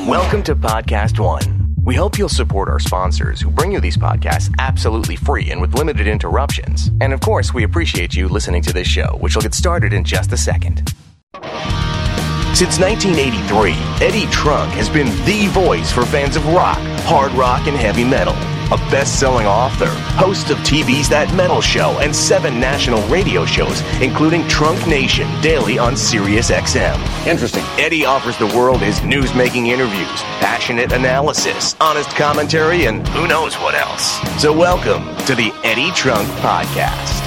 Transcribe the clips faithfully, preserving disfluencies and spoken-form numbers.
Welcome to Podcast One. We hope you'll support our sponsors who bring you these podcasts absolutely free and with limited interruptions. And of course, we appreciate you listening to this show, which will get started in just a second. Since nineteen eighty-three, Eddie Trunk has been the voice for fans of rock, hard rock, and heavy metal. A best-selling author, host of T V's That Metal Show, and seven national radio shows, including Trunk Nation, daily on Sirius X M. Interesting. Eddie offers the world his news-making interviews, passionate analysis, honest commentary, and who knows what else. So welcome to the Eddie Trunk Podcast.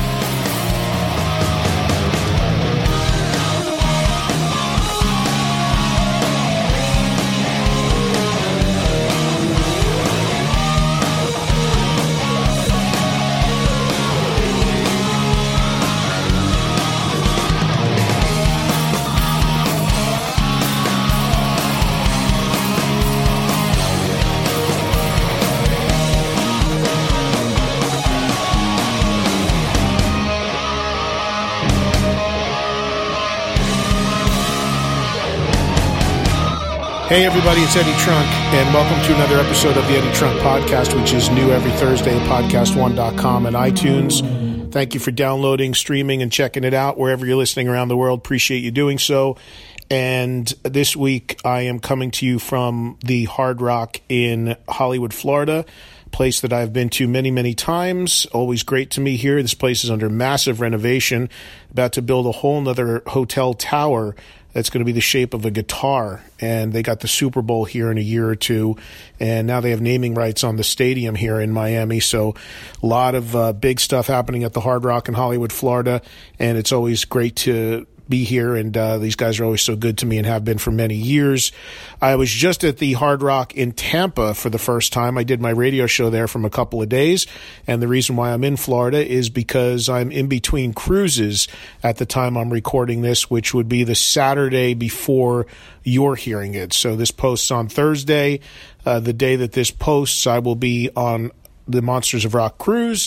Hey everybody, it's Eddie Trunk, and welcome to another episode of the Eddie Trunk Podcast, which is new every Thursday at podcast one dot com and iTunes. Thank you for downloading, streaming, and checking it out wherever you're listening around the world. Appreciate you doing so. And this week, I am coming to you from the Hard Rock in Hollywood, Florida, a place that I've been to many, many times. Always great to me here. This place is under massive renovation, about to build a whole nother hotel tower that's going to be the shape of a guitar, and they got the Super Bowl here in a year or two, and now they have naming rights on the stadium here in Miami, so a lot of uh, big stuff happening at the Hard Rock in Hollywood, Florida, and it's always great to be here, and uh, these guys are always so good to me and have been for many years. I was just at the Hard Rock in Tampa for the first time. I did my radio show there from a couple of days, and the reason why I'm in Florida is because I'm in between cruises at the time I'm recording this, which would be the Saturday before you're hearing it. So this posts on Thursday. Uh, the day that this posts, I will be on the Monsters of Rock cruise.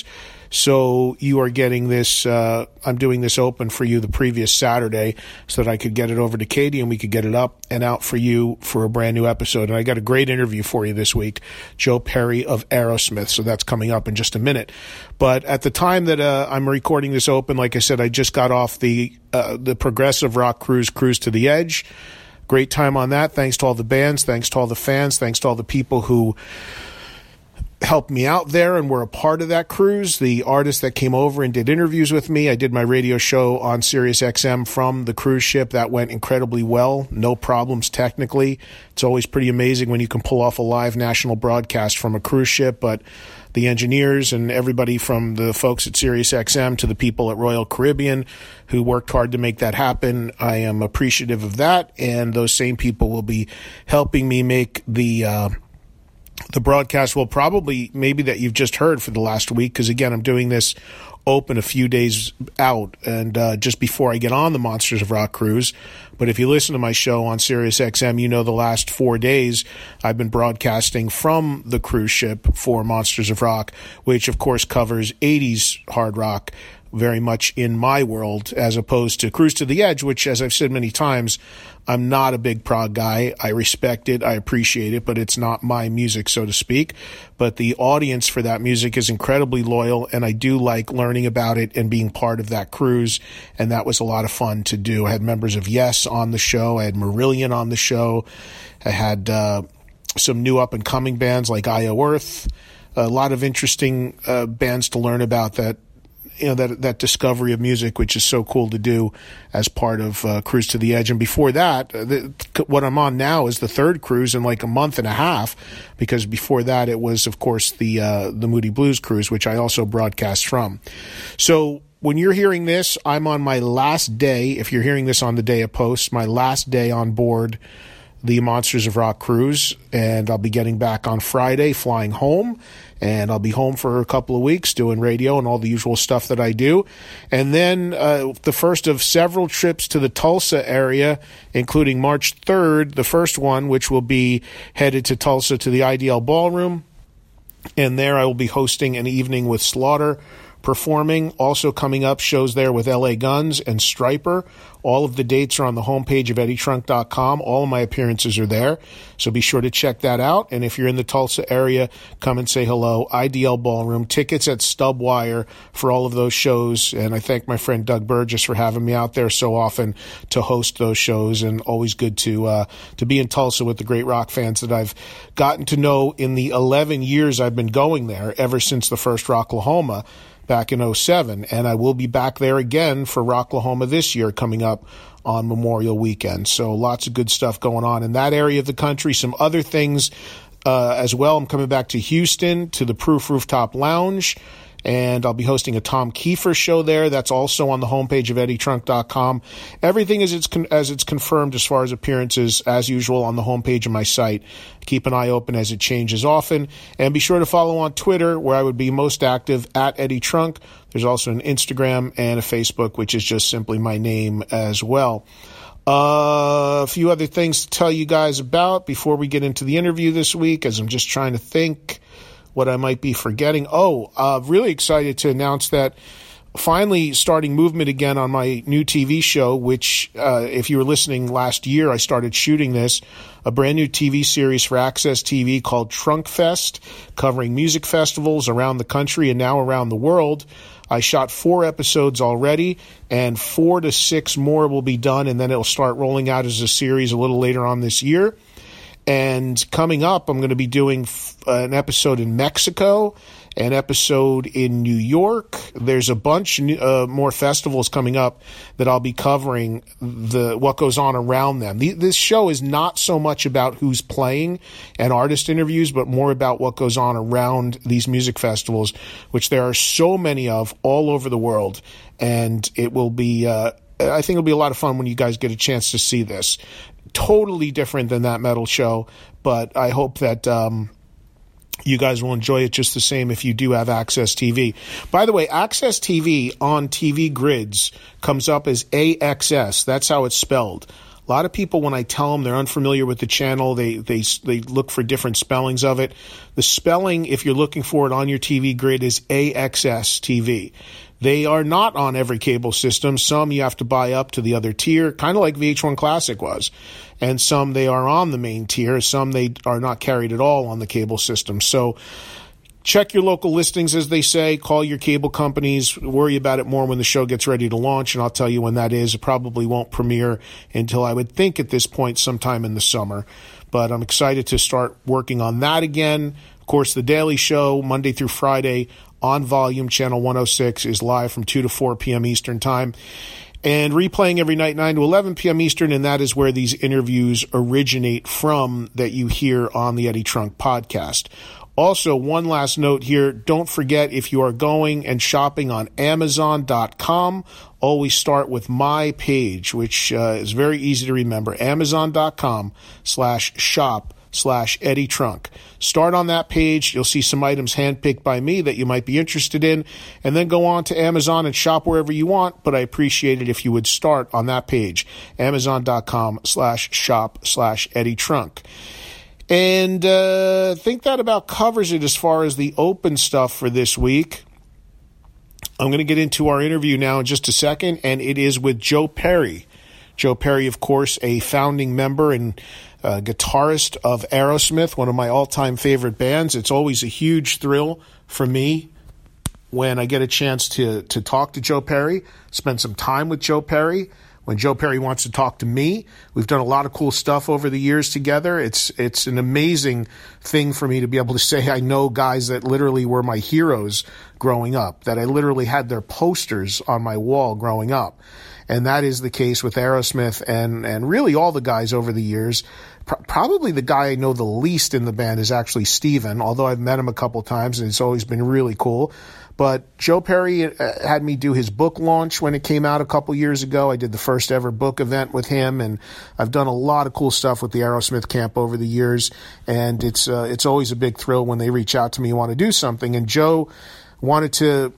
So you are getting this, uh, I'm doing this open for you the previous Saturday so that I could get it over to Katie and we could get it up and out for you for a brand new episode. And I got a great interview for you this week, Joe Perry of Aerosmith. So that's coming up in just a minute. But at the time that uh, I'm recording this open, like I said, I just got off the uh, the Progressive Rock Cruise, Cruise to the Edge. Great time on that. Thanks to all the bands. Thanks to all the fans. Thanks to all the people who helped me out there and were a part of that cruise. The artists that came over and did interviews with me. I did my radio show on Sirius X M from the cruise ship. That went incredibly well. No problems technically. It's always pretty amazing when you can pull off a live national broadcast from a cruise ship, but the engineers and everybody from the folks at Sirius X M to the people at Royal Caribbean who worked hard to make that happen, I am appreciative of that, and those same people will be helping me make the uh The broadcast will probably, maybe that you've just heard for the last week, because again, I'm doing this open a few days out and uh, just before I get on the Monsters of Rock cruise. But if you listen to my show on Sirius X M, you know the last four days I've been broadcasting from the cruise ship for Monsters of Rock, which of course covers eighties hard rock, very much in my world, as opposed to Cruise to the Edge, which, as I've said many times, I'm not a big prog guy. I respect it. I appreciate it, but it's not my music, so to speak. But the audience for that music is incredibly loyal, and I do like learning about it and being part of that cruise, and that was a lot of fun to do. I had members of Yes on the show. I had Marillion on the show. I had uh, some new up-and-coming bands like I O Earth. A lot of interesting uh, bands to learn about that, you know, that that discovery of music, which is so cool to do as part of uh, Cruise to the Edge. And before that, the, what I'm on now is the third cruise in like a month and a half, because before that it was, of course, the uh, the Moody Blues cruise, which I also broadcast from. So when you're hearing this, I'm on my last day, if you're hearing this on the day of post, my last day on board the Monsters of Rock cruise, and I'll be getting back on Friday, flying home, and I'll be home for a couple of weeks doing radio and all the usual stuff that I do. And then uh, the first of several trips to the Tulsa area, including March third, the first one, which will be headed to Tulsa to the I D L Ballroom. And there I will be hosting an evening with Slaughter, performing. Also coming up, shows there with L A Guns and Stryper. All of the dates are on the homepage of Eddie Trunk dot com. All of my appearances are there, so be sure to check that out. And if you're in the Tulsa area, come and say hello. I D L Ballroom. Tickets at Stubwire for all of those shows. And I thank my friend Doug Burgess for having me out there so often to host those shows. And always good to uh, to be in Tulsa with the great rock fans that I've gotten to know in the eleven years I've been going there, ever since the first Rocklahoma back in oh seven, and I will be back there again for Rocklahoma this year coming up on Memorial Weekend. So lots of good stuff going on in that area of the country. Some other things uh, as well. I'm coming back to Houston to the Proof Rooftop Lounge, and I'll be hosting a Tom Kiefer show there. That's also on the homepage of Eddie Trunk dot com. Everything is it's con- as it's confirmed as far as appearances, as usual, on the homepage of my site. Keep an eye open as it changes often. And be sure to follow on Twitter, where I would be most active, at Eddie Trunk. There's also an Instagram and a Facebook, which is just simply my name as well. Uh, a few other things to tell you guys about before we get into the interview this week, as I'm just trying to think what I might be forgetting. Oh, uh, really excited to announce that finally starting movement again on my new T V show, which, uh, if you were listening last year, I started shooting this, a brand new T V series for Access T V called Trunk Fest, covering music festivals around the country and now around the world. I shot four episodes already, and four to six more will be done, and then it'll start rolling out as a series a little later on this year. And coming up, I'm going to be doing f- an episode in Mexico, an episode in New York. There's a bunch uh, more festivals coming up that I'll be covering the what goes on around them. The, this show is not so much about who's playing and artist interviews, but more about what goes on around these music festivals, which there are so many of all over the world. And it will be, uh, I think it'll be a lot of fun when you guys get a chance to see this. Totally different than that metal show, but I hope that um, you guys will enjoy it just the same if you do have Access T V. By the way, Access T V on T V grids comes up as A X S. That's how it's spelled. A lot of people, when I tell them they're unfamiliar with the channel, they they they look for different spellings of it. The spelling, if you're looking for it on your T V grid, is A X S T V. They are not on every cable system. Some you have to buy up to the other tier, kind of like V H one Classic was. And some they are on the main tier. Some they are not carried at all on the cable system. So check your local listings, as they say. Call your cable companies. Worry about it more when the show gets ready to launch, and I'll tell you when that is. It probably won't premiere until, I would think at this point, sometime in the summer. But I'm excited to start working on that again. Of course, The Daily Show, Monday through Friday, on Volume, Channel one oh six, is live from two to four p.m. Eastern Time. And replaying every night, nine to eleven p.m. Eastern, and that is where these interviews originate from that you hear on the Eddie Trunk podcast. Also, one last note here. Don't forget, if you are going and shopping on Amazon dot com, always start with my page, which uh, is very easy to remember. Amazon dot com slash shop slash Eddie Trunk. Start on that page. You'll see some items handpicked by me that you might be interested in, and then go on to Amazon and shop wherever you want. But I appreciate it if you would start on that page, Amazon dot com slash shop slash Eddie Trunk. And uh, I think that about covers it as far as the open stuff for this week. I'm going to get into our interview now in just a second, and it is with Joe Perry. Joe Perry, of course, a founding member and uh, guitarist of Aerosmith, one of my all-time favorite bands. It's always a huge thrill for me when I get a chance to, to talk to Joe Perry, spend some time with Joe Perry. When Joe Perry wants to talk to me, we've done a lot of cool stuff over the years together. It's it's an amazing thing for me to be able to say I know guys that literally were my heroes growing up, that I literally had their posters on my wall growing up. And that is the case with Aerosmith and, and really all the guys over the years. Pro- probably the guy I know the least in the band is actually Steven, although I've met him a couple times and it's always been really cool. But Joe Perry had me do his book launch when it came out a couple years ago. I did the first ever book event with him, and I've done a lot of cool stuff with the Aerosmith camp over the years. And it's uh, it's always a big thrill when they reach out to me and want to do something. And Joe wanted to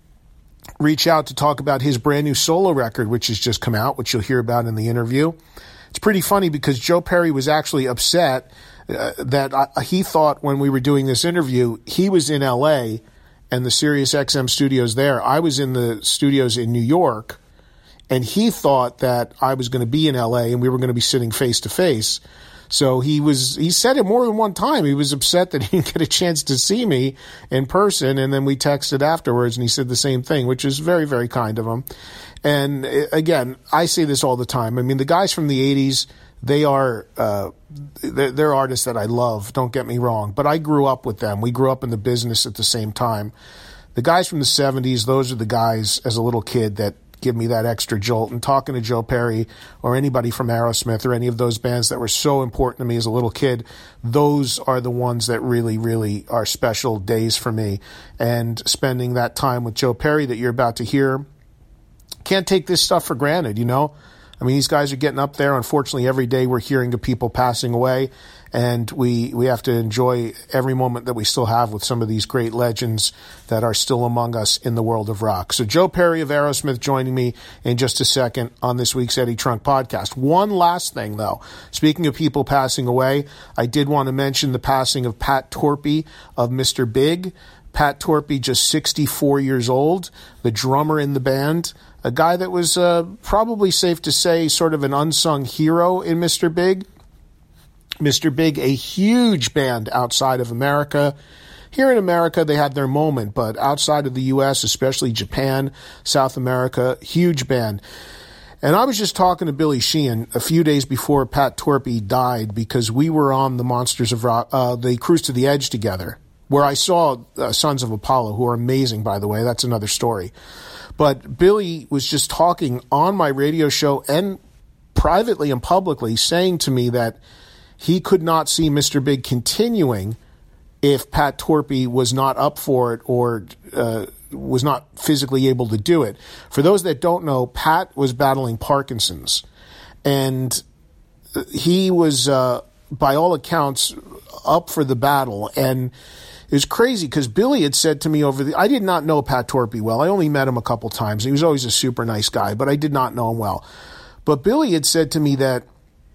reach out to talk about his brand new solo record, which has just come out, which you'll hear about in the interview. It's pretty funny because Joe Perry was actually upset uh, that I, he thought when we were doing this interview, he was in L A and the Sirius X M studios there. I was in the studios in New York, and he thought that I was going to be in L A and we were going to be sitting face to face. So he was, he said it more than one time. He was upset that he didn't get a chance to see me in person. And then we texted afterwards and he said the same thing, which is very, very kind of him. And again, I say this all the time. I mean, the guys from the eighties, they are, uh, they're, they're artists that I love. Don't get me wrong, but I grew up with them. We grew up in the business at the same time. The guys from the seventies, those are the guys as a little kid that give me that extra jolt. And talking to Joe Perry or anybody from Aerosmith or any of those bands that were so important to me as a little kid, those are the ones that really, really are special days for me. And spending that time with Joe Perry that you're about to hear, can't take this stuff for granted, you know? I mean, these guys are getting up there. Unfortunately, every day we're hearing of people passing away, and we, we have to enjoy every moment that we still have with some of these great legends that are still among us in the world of rock. So Joe Perry of Aerosmith joining me in just a second on this week's Eddie Trunk podcast. One last thing, though. Speaking of people passing away, I did want to mention the passing of Pat Torpey of Mister Big. Pat Torpey, just sixty-four years old, the drummer in the band, a guy that was uh, probably safe to say sort of an unsung hero in Mister Big. Mister Big, a huge band outside of America. Here in America, they had their moment, but outside of the U S, especially Japan, South America, huge band. And I was just talking to Billy Sheehan a few days before Pat Torpey died because we were on the Monsters of Rock, uh, the Cruise to the Edge together, where I saw uh, Sons of Apollo, who are amazing, by the way. That's another story. But Billy was just talking on my radio show and privately and publicly saying to me that he could not see Mister Big continuing if Pat Torpey was not up for it or uh, was not physically able to do it. For those that don't know, Pat was battling Parkinson's. And he was, uh, by all accounts, up for the battle. And it was crazy because Billy had said to me over the... I did not know Pat Torpey well. I only met him a couple times. He was always a super nice guy, but I did not know him well. But Billy had said to me that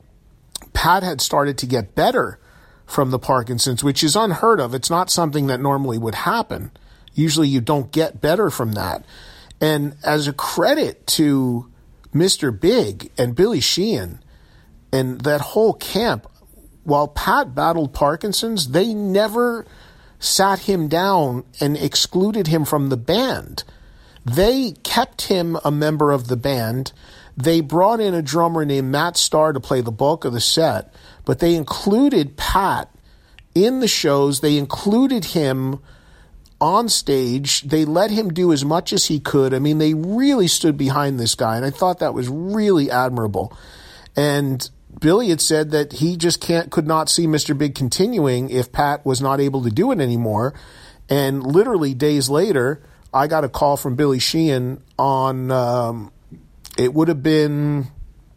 Pat had started to get better from the Parkinson's, which is unheard of. It's not something that normally would happen. Usually you don't get better from that. And as a credit to Mister Big and Billy Sheehan and that whole camp, while Pat battled Parkinson's, they never sat him down and excluded him from the band. They kept him a member of the band. They brought in a drummer named Matt Starr to play the bulk of the set, but they included Pat in the shows. They included him on stage. They let him do as much as he could. I mean, they really stood behind this guy, and I thought that was really admirable. And Billy had said that he just can't, could not see Mister Big continuing if Pat was not able to do it anymore. And literally days later, I got a call from Billy Sheehan on, um, it would have been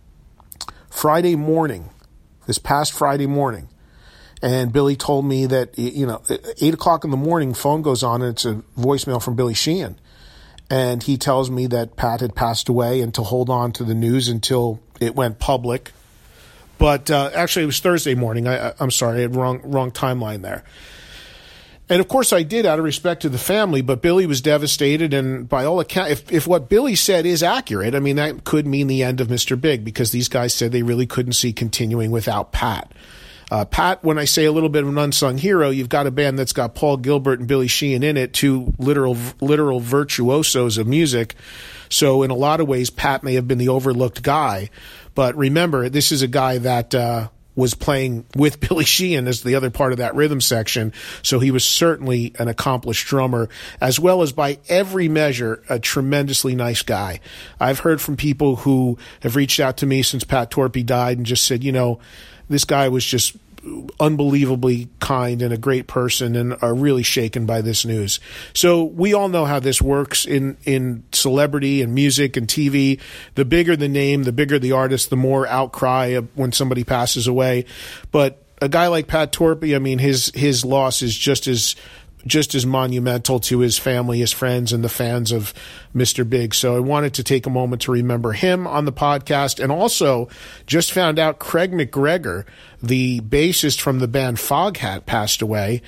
Friday morning, this past Friday morning. And Billy told me that, you know, eight o'clock in the morning, phone goes on and it's a voicemail from Billy Sheehan. And he tells me that Pat had passed away and to hold on to the news until it went public. But uh, actually, it was Thursday morning. I, I'm sorry, I had wrong wrong timeline there. And of course, I did out of respect to the family. But Billy was devastated, and by all accounts, if, if what Billy said is accurate, I mean that could mean the end of Mister Big because these guys said they really couldn't see continuing without Pat. Uh, Pat, when I say a little bit of an unsung hero, you've got a band that's got Paul Gilbert and Billy Sheehan in it, two literal literal virtuosos of music. So in a lot of ways, Pat may have been the overlooked guy. But remember, this is a guy that uh, was playing with Billy Sheehan as the other part of that rhythm section. So he was certainly an accomplished drummer, as well as by every measure, a tremendously nice guy. I've heard from people who have reached out to me since Pat Torpey died and just said, you know, this guy was just unbelievably kind and a great person and are really shaken by this news. So we all know how this works in, in celebrity and music and T V. The bigger the name, the bigger the artist, the more outcry when somebody passes away. But a guy like Pat Torpey, I mean, his his loss is just as just as monumental to his family, his friends, and the fans of Mister Big. So I wanted to take a moment to remember him on the podcast. And also just found out Craig McGregor, the bassist from the band Foghat, passed away.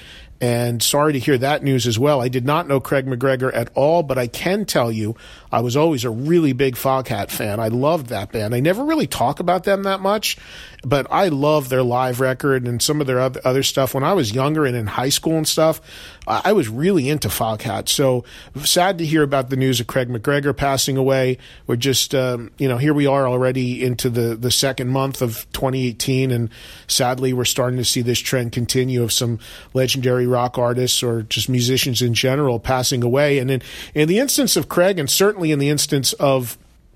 And sorry to hear that news as well. I did not know Craig McGregor at all, but I can tell you I was always a really big Foghat fan. I loved that band. I never really talk about them that much, but I love their live record and some of their other stuff. When I was younger and in high school and stuff, I was really into Foghat. So sad to hear about the news of Craig McGregor passing away. We're just, um, you know, here we are already into the, the second month of twenty eighteen, and sadly we're starting to see this trend continue of some legendary rock artists or just musicians in general passing away. And in, in the instance of Craig, and certainly in the instance of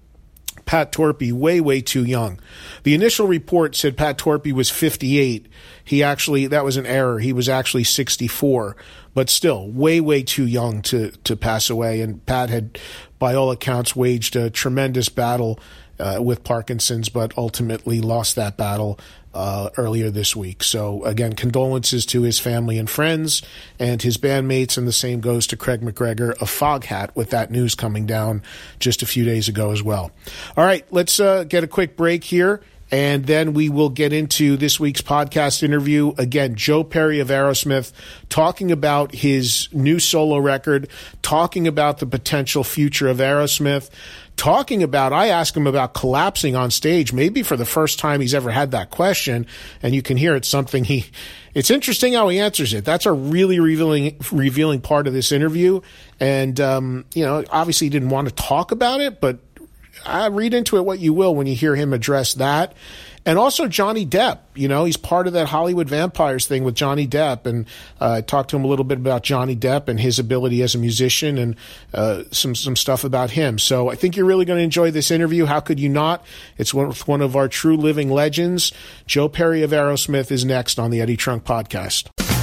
Pat Torpey, way, way too young. The initial report said Pat Torpey was fifty-eight. He actually, that was an error. He was actually sixty-four, but still way, way too young to, to pass away. And Pat had, by all accounts, waged a tremendous battle uh, with Parkinson's, but ultimately lost that battle Uh, earlier this week. So again, condolences to his family and friends and his bandmates, and the same goes to Craig McGregor of Foghat with that news coming down just a few days ago as well. All right, let's uh, get a quick break here, and then we will get into this week's podcast interview. Again, Joe Perry of Aerosmith talking about his new solo record, talking about the potential future of Aerosmith, talking about, I asked him about collapsing on stage, maybe for the first time he's ever had that question, and you can hear it's something he, it's interesting how he answers it. That's a really revealing, revealing part of this interview. And, um, you know, obviously he didn't want to talk about it, but I read into it what you will when you hear him address that. And also Johnny Depp, you know, he's part of that Hollywood Vampires thing with Johnny Depp. And uh, I talked to him a little bit about Johnny Depp and his ability as a musician, and uh, some some stuff about him. So I think you're really going to enjoy this interview. How could you not? It's one, with one of our true living legends. Joe Perry of Aerosmith is next on the Eddie Trunk Podcast.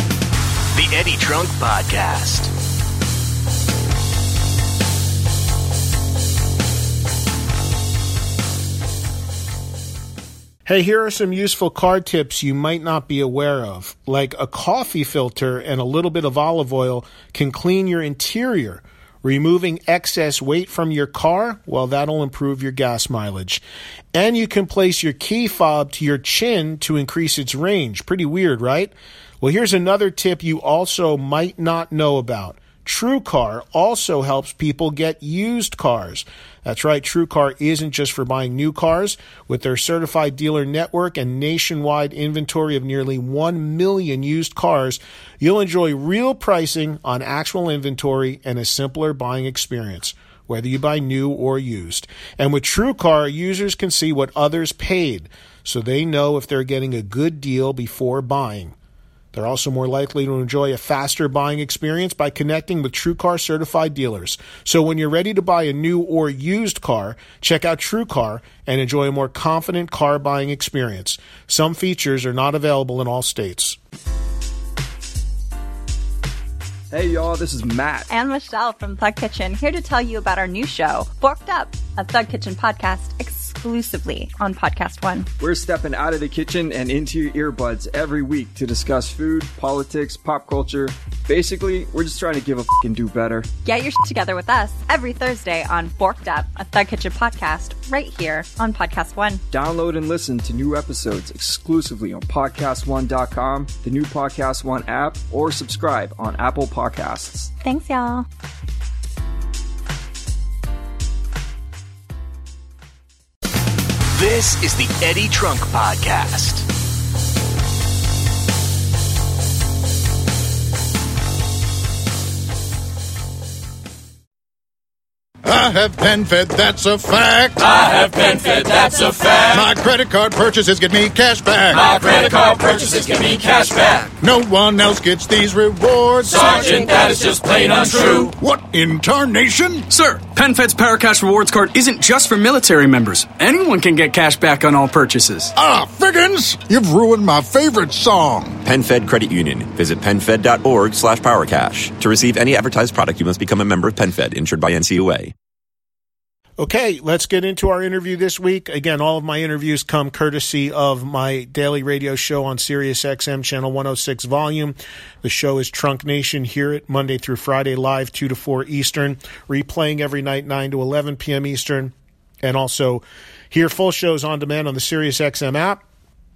The Eddie Trunk Podcast. Hey, here are some useful car tips you might not be aware of. Like a coffee filter and a little bit of olive oil can clean your interior. Removing excess weight from your car, well, that'll improve your gas mileage. And you can place your key fob to your chin to increase its range. Pretty weird, right? Well, here's another tip you also might not know about. TrueCar also helps people get used cars. That's right, TrueCar isn't just for buying new cars. With their certified dealer network and nationwide inventory of nearly one million used cars, you'll enjoy real pricing on actual inventory and a simpler buying experience, whether you buy new or used. And with TrueCar, users can see what others paid, so they know if they're getting a good deal before buying. They're also more likely to enjoy a faster buying experience by connecting with TrueCar certified dealers. So when you're ready to buy a new or used car, check out TrueCar and enjoy a more confident car buying experience. Some features are not available in all states. Hey y'all, this is Matt and Michelle from Thug Kitchen, here to tell you about our new show, Forked Up, a Thug Kitchen podcast exclusively on Podcast One. We're stepping out of the kitchen and into your earbuds every week to discuss food, politics, pop culture. Basically, we're just trying to give a f***ing do better. Get your shit together with us every Thursday on Forked Up, a Thug Kitchen podcast, right here on Podcast One. Download and listen to new episodes exclusively on podcast one dot com, the new Podcast One app, or subscribe on Apple Podcasts. Thanks, y'all. This is the Eddie Trunk Podcast. I have PenFed, that's a fact. I have PenFed, that's a fact. My credit card purchases get me cash back. My credit card purchases get me cash back. No one else gets these rewards. Sergeant, that is just plain untrue. What in tarnation? Sir, PenFed's Paracash Rewards Card isn't just for military members. Anyone can get cash back on all purchases. Ah, Figgins, you've ruined my favorite song. PenFed Credit Union. Visit PenFed.org slash PowerCash. To receive any advertised product, you must become a member of PenFed, insured by N C U A. Okay, let's get into our interview this week. Again, all of my interviews come courtesy of my daily radio show on Sirius X M channel one oh six volume. The show is Trunk Nation. Hear it Monday through Friday live two to four Eastern, replaying every night nine to eleven p.m. Eastern, and also hear full shows on demand on the Sirius X M app.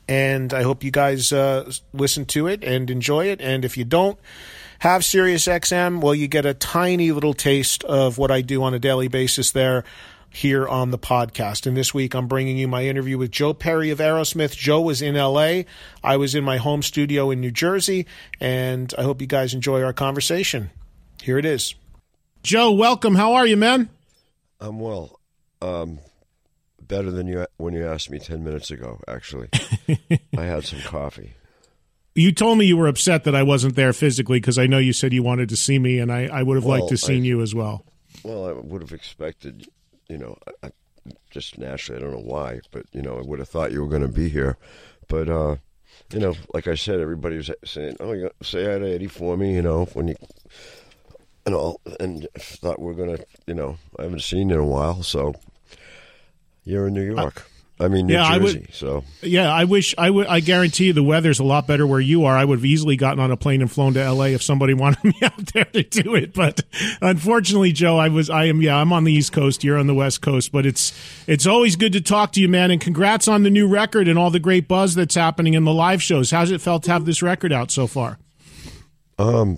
and I hope you guys uh, listen to it and enjoy it. And if you don't have SiriusXM, well, you get a tiny little taste of what I do on a daily basis there here on the podcast. And this week I'm bringing you my interview with Joe Perry of Aerosmith. Joe was in L A. I was in my home studio in New Jersey, and I hope you guys enjoy our conversation. Here it is. Joe, welcome. How are you, man? I'm well. Um, better than you when you asked me ten minutes ago, actually. I had some coffee. You told me you were upset that I wasn't there physically because I know you said you wanted to see me, and I, I would have well, liked to seen I, you as well. Well, I would have expected, you know, I, I, just naturally, I don't know why, but, you know, I would have thought you were going to be here. But, uh, you know, like I said, everybody was saying, oh, you say hi to Eddie for me, you know, when you, and all, and thought we're going to, you know, I haven't seen you in a while, so you're in New York. I, I mean, New yeah, Jersey, I would, so. Yeah, I wish, I would, I guarantee you the weather's a lot better where you are. I would have easily gotten on a plane and flown to L A if somebody wanted me out there to do it. But unfortunately, Joe, I was, I am, yeah, I'm on the East Coast, you're on the West Coast, but it's, it's always good to talk to you, man. And congrats on the new record and all the great buzz that's happening in the live shows. How's it felt to have this record out so far? Um,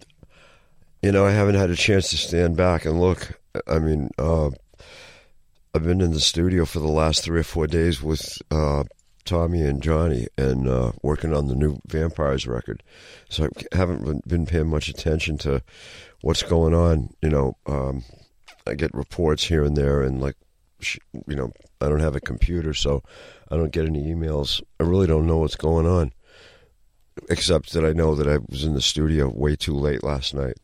you know, I haven't had a chance to stand back and look. I mean, uh, I've been in the studio for the last three or four days with uh, Tommy and Johnny and uh, working on the new Vampires record. So I haven't been paying much attention to what's going on. You know, um, I get reports here and there, and like, you know, I don't have a computer, so I don't get any emails. I really don't know what's going on, except that I know that I was in the studio way too late last night.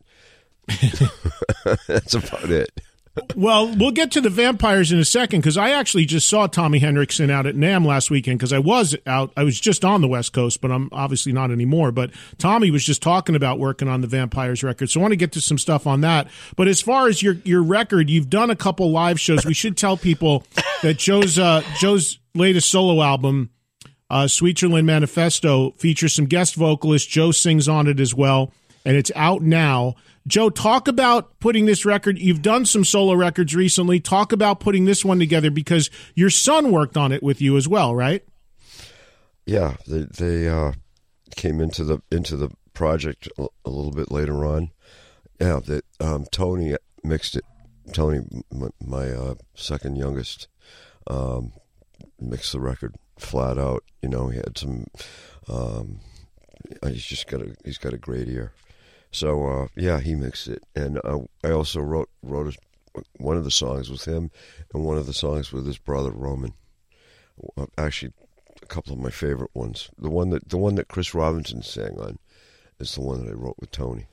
That's about it. Well, we'll get to the Vampires in a second, because I actually just saw Tommy Henriksen out at NAMM last weekend, because I was out, I was just on the West Coast, but I'm obviously not anymore. But Tommy was just talking about working on the Vampires record, so I want to get to some stuff on that. But as far as your your record, you've done a couple live shows. We should tell people that Joe's uh, Joe's latest solo album, uh, Switzerland Manifesto, features some guest vocalists. Joe sings on it as well, and it's out now. Joe, talk about putting this record. You've done some solo records recently. Talk about putting this one together, because your son worked on it with you as well, right? Yeah, they they uh, came into the into the project a, a little bit later on. Yeah, that um, Tony mixed it. Tony, my, my uh, second youngest, um, mixed the record flat out. You know, he had some. Um, he's just got a he's got a great ear. So, uh, yeah, he mixed it. And uh, I also wrote wrote a, one of the songs with him and one of the songs with his brother, Roman. Actually, a couple of my favorite ones. The one that the one that Chris Robinson sang on is the one that I wrote with Tony.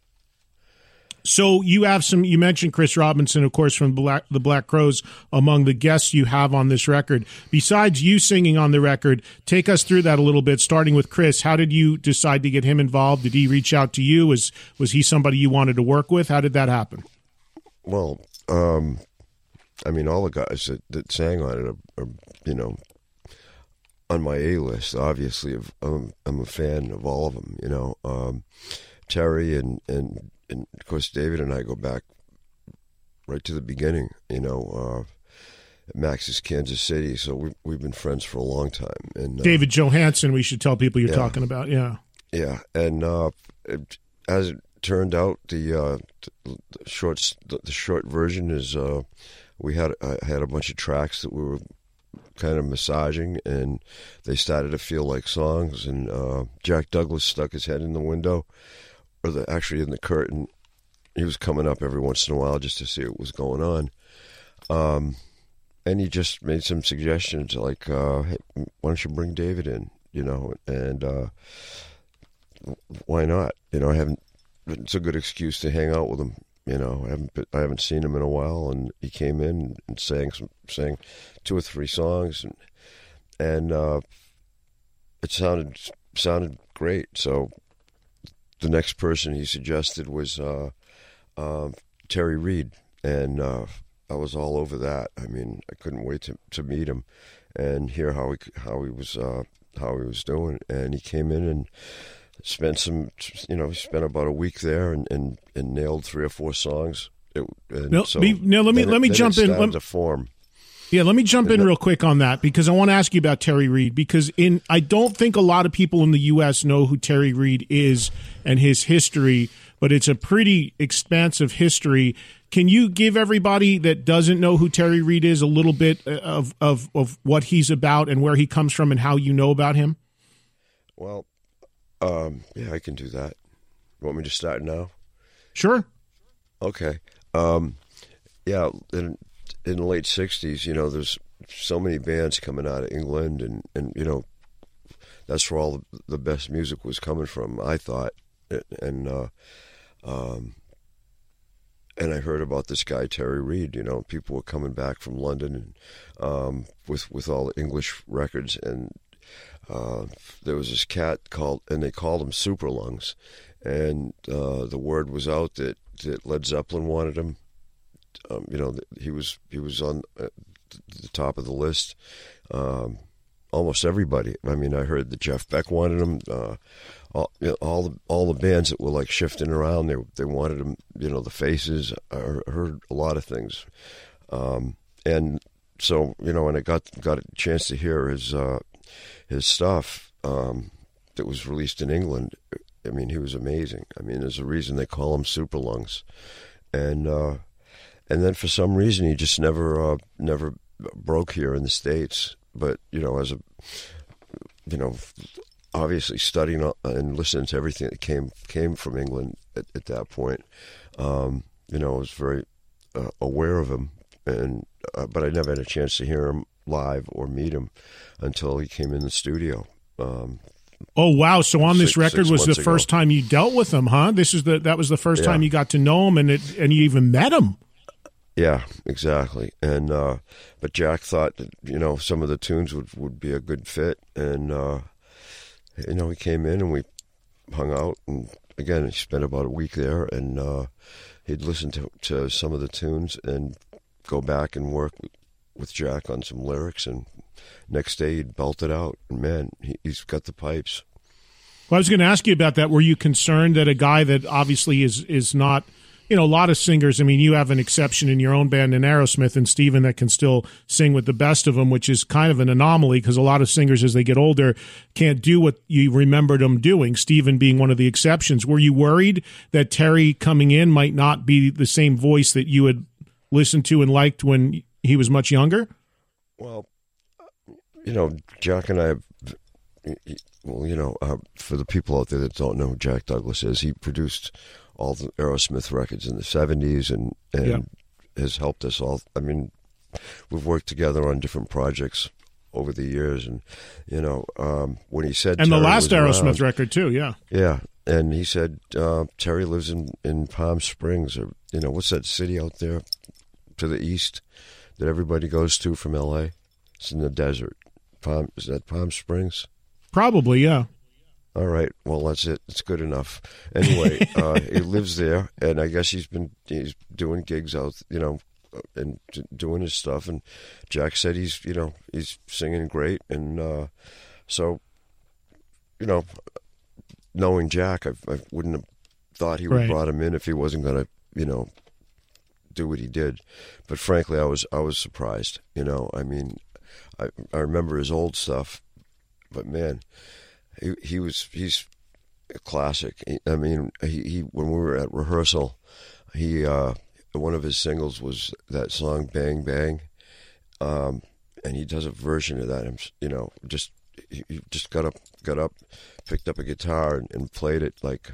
So you have some, you mentioned Chris Robinson, of course, from Black, the Black Crowes, among the guests you have on this record. Besides you singing on the record, take us through that a little bit, starting with Chris. How did you decide to get him involved? Did he reach out to you? Was was he somebody you wanted to work with? How did that happen? Well, um, I mean, all the guys that, that sang on it are, are, you know, on my A-list, obviously. Of, um, I'm a fan of all of them, you know. Um, Terry and... and And, of course, David and I go back right to the beginning, you know, uh, at Max's Kansas City. So we, we've been friends for a long time. And uh, David Johansen, we should tell people you're yeah, talking about, yeah. Yeah, and uh, it, as it turned out, the, uh, the short the, the short version is uh, we had I had a bunch of tracks that we were kind of massaging, and they started to feel like songs. And uh, Jack Douglas stuck his head in the window. Or the, actually in the curtain. He was coming up every once in a while just to see what was going on. Um, and he just made some suggestions like, uh, hey, why don't you bring David in, you know, and uh, why not? You know, I haven't, it's a good excuse to hang out with him. You know, I haven't, I haven't seen him in a while, and he came in and sang some, sang two or three songs, and, and uh, it sounded, sounded great. So, the next person he suggested was uh, uh, Terry Reid, and uh, I was all over that. I mean, I couldn't wait to, to meet him and hear how he how he was uh, how he was doing. And he came in and spent some, you know, he spent about a week there and, and, and nailed three or four songs. It, and no, so be, no, let me let me it, jump it in. Let, to form. Yeah, let me jump in real quick on that because I want to ask you about Terry Reid because in I don't think a lot of people in the U S know who Terry Reid is and his history, but it's a pretty expansive history. Can you give everybody that doesn't know who Terry Reid is a little bit of, of, of what he's about and where he comes from and how you know about him? Well, um, yeah, I can do that. You want me to start now? Sure. Okay. Um, yeah, in, in the late sixties, you know, there's so many bands coming out of England, and, and you know, that's where all the, the best music was coming from, I thought. And, uh, um, and I heard about this guy, Terry Reid. You know, people were coming back from London and, um, with, with all the English records, and uh, there was this cat called, and they called him Super Lungs. And uh, the word was out that, that Led Zeppelin wanted him. Um, you know, he was he was on the top of the list. Um, almost everybody. I mean, I heard that Jeff Beck wanted him. Uh, all, you know, all the all the bands that were like shifting around, they they wanted him. You know, the Faces. I heard a lot of things, um, and so you know, when I got got a chance to hear his uh, his stuff um, that was released in England. I mean, he was amazing. I mean, there's a reason they call him Super Lungs, and. Uh, And then for some reason he just never uh, never broke here in the States. But, you know, as a, you know, obviously studying and listening to everything that came came from England at, at that point, um, you know, I was very uh, aware of him. And uh, but I never had a chance to hear him live or meet him until he came in the studio. Um, oh, wow. So on this six, record six was the ago. first time you dealt with him, huh? This is the that was the first Yeah. time you got to know him and it, and you even met him. Yeah, exactly. And uh, but Jack thought that, you know, some of the tunes would, would be a good fit, and uh, you know, he came in and we hung out, and again, he spent about a week there, and uh, he'd listen to to some of the tunes and go back and work with, with Jack on some lyrics, and next day he'd belt it out, and man, he, he's got the pipes. Well, I was going to ask you about that. Were you concerned that a guy that obviously is is not, you know, a lot of singers, I mean, you have an exception in your own band in Aerosmith and Steven that can still sing with the best of them, which is kind of an anomaly because a lot of singers as they get older can't do what you remembered them doing, Steven being one of the exceptions. Were you worried that Terry coming in might not be the same voice that you had listened to and liked when he was much younger? Well, you know, Jack and I have, well, you know, uh, for the people out there that don't know who Jack Douglas is, he produced all the Aerosmith records in the seventies and, and yeah. has helped us all. I mean, we've worked together on different projects over the years, and, you know, um, when he said And Terry the last was Aerosmith around, record, too, yeah. Yeah, and he said uh, Terry lives in, in Palm Springs, or, you know, what's that city out there to the east that everybody goes to from L A? It's in the desert. Palm, is that Palm Springs? Probably, yeah. All right. Well, that's it. It's good enough. Anyway, uh, he lives there, and I guess he's been he's doing gigs out, you know, and doing his stuff. And Jack said he's, you know, he's singing great, and uh, so, you know, knowing Jack, I, I wouldn't have thought he would have Right. brought him in if he wasn't going to, you know, do what he did. But frankly, I was I was surprised. You know, I mean, I I remember his old stuff, but man. He, he was he's a classic. He, I mean, he, he when we were at rehearsal, he uh, one of his singles was that song "Bang Bang," um, and he does a version of that. You know, just he, he just got up, got up, picked up a guitar and, and played it like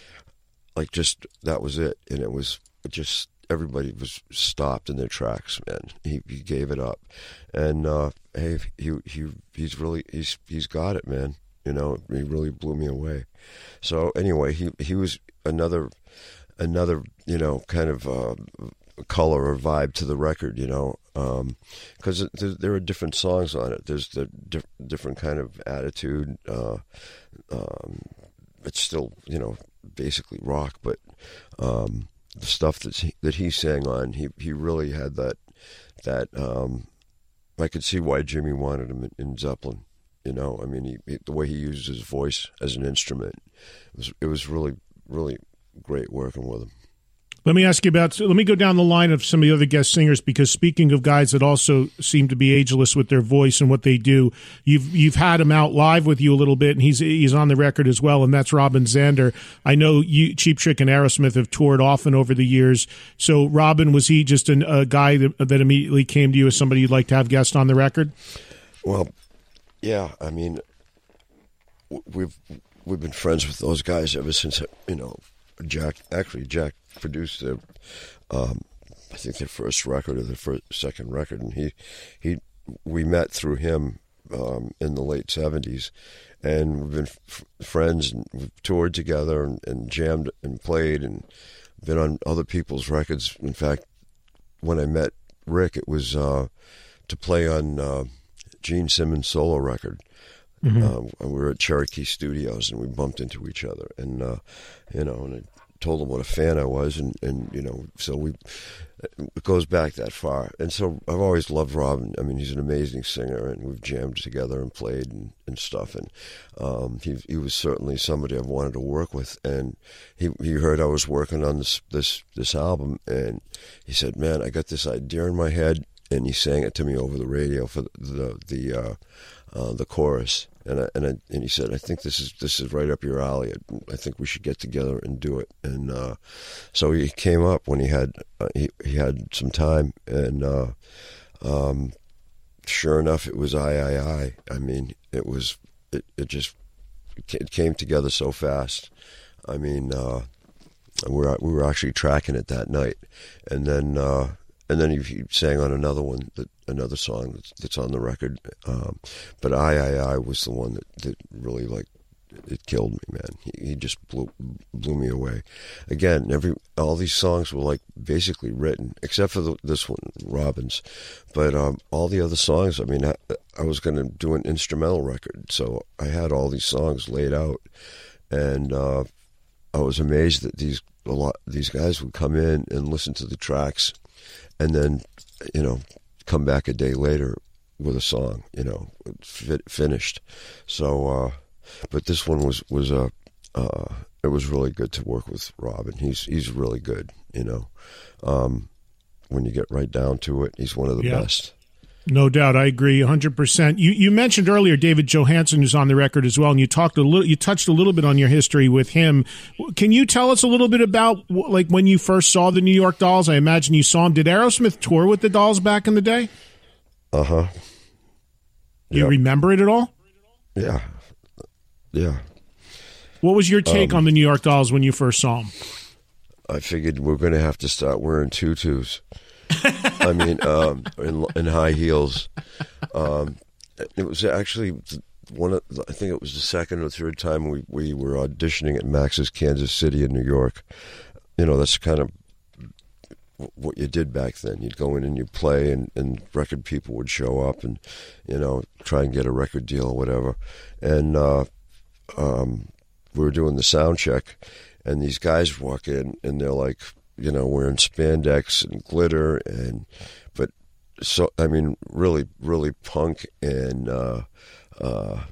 like just that was it, and it was just everybody was stopped in their tracks. Man, he, he gave it up, and uh, hey, he he he's really he's he's got it, man. You know, he really blew me away. So anyway, he he was another another you know kind of uh, color or vibe to the record. You know, because um, there, there are different songs on it. There's the diff- different kind of attitude. Uh, um, it's still you know basically rock, but um, the stuff that he, that he sang on, he he really had that that. Um, I could see why Jimmy wanted him in, in Zeppelin. You know, I mean, he, he, the way he used his voice as an instrument, it was, it was really, really great working with him. Let me ask you about, let me go down the line of some of the other guest singers, because speaking of guys that also seem to be ageless with their voice and what they do, you've you've had him out live with you a little bit, and he's he's on the record as well, and that's Robin Zander. I know you, Cheap Trick and Aerosmith have toured often over the years. So Robin, was he just an, a guy that, that immediately came to you as somebody you'd like to have guest on the record? Well, yeah, I mean, we've we've been friends with those guys ever since, you know, Jack, actually Jack produced their, um, I think their first record or their first, second record, and he, he, we met through him um, in the late seventies, and we've been f- friends, and we've toured together and, and jammed and played and been on other people's records. In fact, when I met Rick, it was uh, to play on uh, Gene Simmons' solo record. Mm-hmm. Uh, we were at Cherokee Studios, and we bumped into each other, and uh, you know, and I told him what a fan I was, and, and you know, so we it goes back that far, and so I've always loved Robin. I mean, he's an amazing singer, and we've jammed together and played and, and stuff, and um, he he was certainly somebody I've wanted to work with, and he he heard I was working on this this this album, and he said, "Man, I got this idea in my head," and he sang it to me over the radio for the the, the uh, uh, the chorus. And I, and I, and he said, "I think this is this is right up your alley. I, I think we should get together and do it." And uh, so he came up when he had uh, he he had some time, and uh, um, sure enough, it was I I I. I mean, it was it, it just it came together so fast. I mean, uh, we were we were actually tracking it that night, and then uh, and then he, he sang on another one that. Another song that's, that's on the record, um, but I, I, I was the one that, that really, like, it killed me, man. He, he just blew blew me away. Again, every all these songs were like basically written, except for the, this one, Robin's. But um, all the other songs, I mean, I, I was going to do an instrumental record, so I had all these songs laid out, and uh, I was amazed that these a lot these guys would come in and listen to the tracks, and then, you know, come back a day later with a song, you know, fit, finished. So, uh, but this one was was a, uh, uh, it was really good to work with Robin. He's he's really good, you know. Um, when you get right down to it, he's one of the yeah. best. No doubt, I agree, one hundred percent. You you mentioned earlier David Johansen, who's on the record as well, and you talked a little, you touched a little bit on your history with him. Can you tell us a little bit about like when you first saw the New York Dolls? I imagine you saw him. Did Aerosmith tour with the Dolls back in the day? Uh huh. Do you yep. remember it at all? Yeah, yeah. What was your take um, on the New York Dolls when you first saw them? I figured we're going to have to start wearing tutus. I mean, um, in, in high heels. Um, it was actually one of, I think it was the second or third time we, we were auditioning at Max's Kansas City in New York. You know, that's kind of what you did back then. You'd go in and you'd play, and, and record people would show up and, you know, try and get a record deal or whatever. And uh, um, we were doing the sound check, and these guys walk in, and they're like, you know, wearing spandex and glitter, and but so I mean, really, really punk, and uh, uh,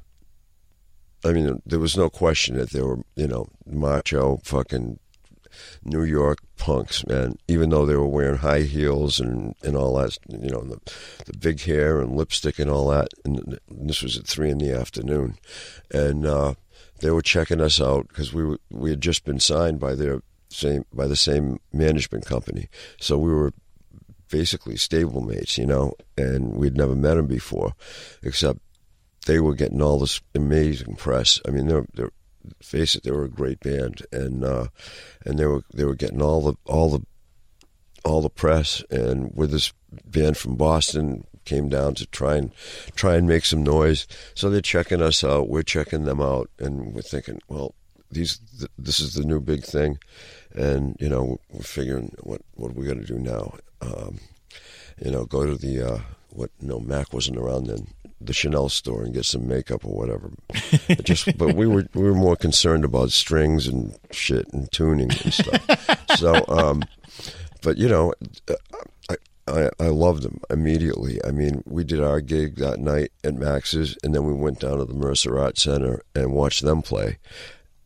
I mean, there was no question that they were, you know, macho fucking New York punks, man. Even though they were wearing high heels and, and all that, you know, the the big hair and lipstick and all that. And this was at three in the afternoon, and uh, they were checking us out because we were, we had just been signed by their same by the same management company, so we were basically stablemates, you know, and we'd never met them before, except they were getting all this amazing press. I mean, they're they're face it, they were a great band, and uh, and they were they were getting all the all the all the press, and with this band from Boston came down to try and try and make some noise. So they're checking us out, we're checking them out, and we're thinking, well, these th- this is the new big thing, and you know, we're figuring what what are we going to do now? Um, you know, go to the uh, what? No, Mac wasn't around then. The Chanel store and get some makeup or whatever. It just, but we were we were more concerned about strings and shit and tuning and stuff. So, um, but you know, I, I I loved them immediately. I mean, we did our gig that night at Max's, and then we went down to the Mercer Art Center and watched them play.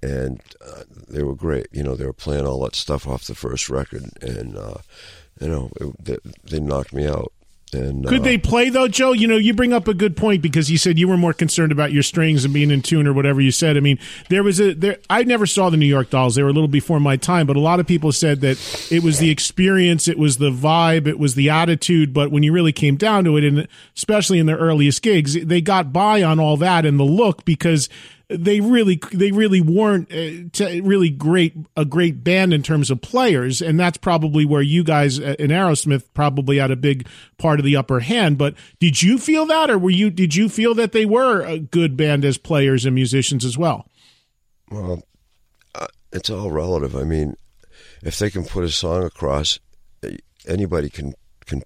and uh, they were great. You know, they were playing all that stuff off the first record, and uh, you know, it, they, they knocked me out. And, Could uh, they play, though, Joe? You know, you bring up a good point because you said you were more concerned about your strings and being in tune or whatever you said. I mean, there was a there. I never saw the New York Dolls. They were a little before my time, but a lot of people said that it was the experience, it was the vibe, it was the attitude. But when you really came down to it, and especially in their earliest gigs, they got by on all that and the look because they really they really weren't uh, t- really great a great band in terms of players, and that's probably where you guys uh, in Aerosmith probably had a big part of the upper hand. But did you feel that, or were you did you feel that they were a good band as players and musicians as well? Well, uh, it's all relative. I mean, if they can put a song across, anybody can can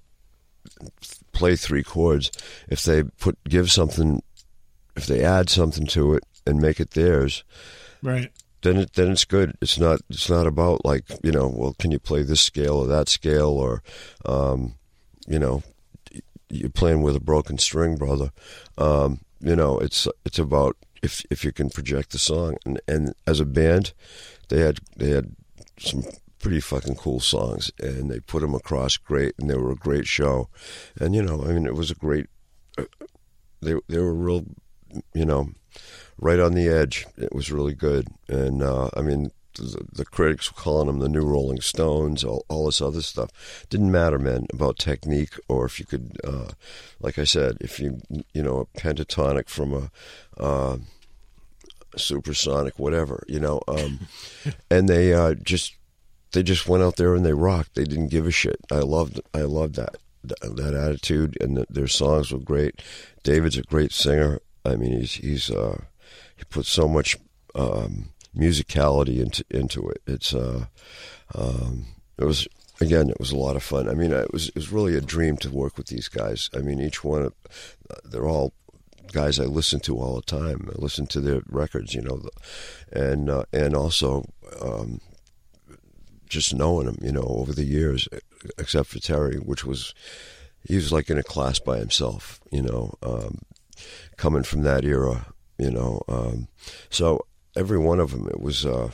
play three chords. If they put give something, if they add something to it and make it theirs, right? Then it then it's good. It's not it's not about like, you know, well, can you play this scale or that scale, or um, you know, you're playing with a broken string, brother. Um, you know, it's it's about if if you can project the song, and and as a band, they had they had some pretty fucking cool songs, and they put them across great, and they were a great show, and you know, I mean, it was a great. Uh, they they were real, you know, right on the edge. It was really good. And, uh, I mean, the, the critics were calling them the new Rolling Stones, all, all this other stuff. Didn't matter, man, about technique, or if you could, uh, like I said, if you, you know, a pentatonic from a uh, supersonic, whatever, you know. Um, and they uh, just, they just went out there and they rocked. They didn't give a shit. I loved, I loved that, that attitude, and the, their songs were great. David's a great singer. I mean, he's, he's, uh, he puts so much um, musicality into into it. It's uh, um, it was again, it was a lot of fun. I mean, it was it was really a dream to work with these guys. I mean, each one, they're all guys I listen to all the time. I listen to their records, you know, and uh, and also um, just knowing them, you know, over the years, except for Terry, which was he was like in a class by himself, you know, um, coming from that era. You know, um, so every one of them, it was uh,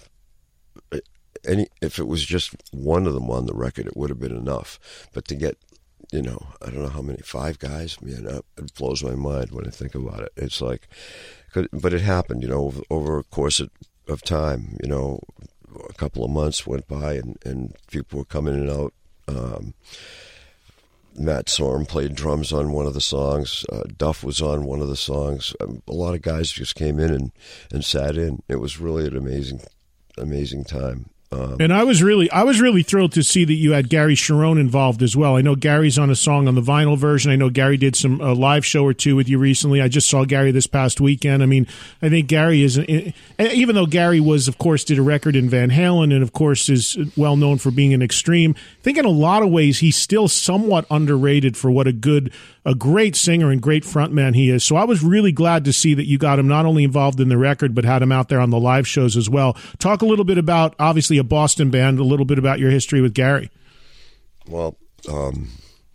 any. If it was just one of them on the record, it would have been enough. But to get, you know, I don't know how many, five guys. Man, it blows my mind when I think about it. It's like, but it happened, you know, over, over a course of, of time. You know, a couple of months went by, and, and people were coming in and out. Um, Matt Sorum played drums on one of the songs. Uh, Duff was on one of the songs. Um, a lot of guys just came in and, and sat in. It was really an amazing, amazing time. Um, and I was really, I was really thrilled to see that you had Gary Cherone involved as well. I know Gary's on a song on the vinyl version. I know Gary did some a live show or two with you recently. I just saw Gary this past weekend. I mean, I think Gary is, even though Gary was, of course, did a record in Van Halen, and of course is well known for being an extreme. I think in a lot of ways he's still somewhat underrated for what a good, a great singer and great frontman he is. So I was really glad to see that you got him not only involved in the record, but had him out there on the live shows as well. Talk a little bit about, obviously, a Boston band, a little bit about your history with Gary. Well, um,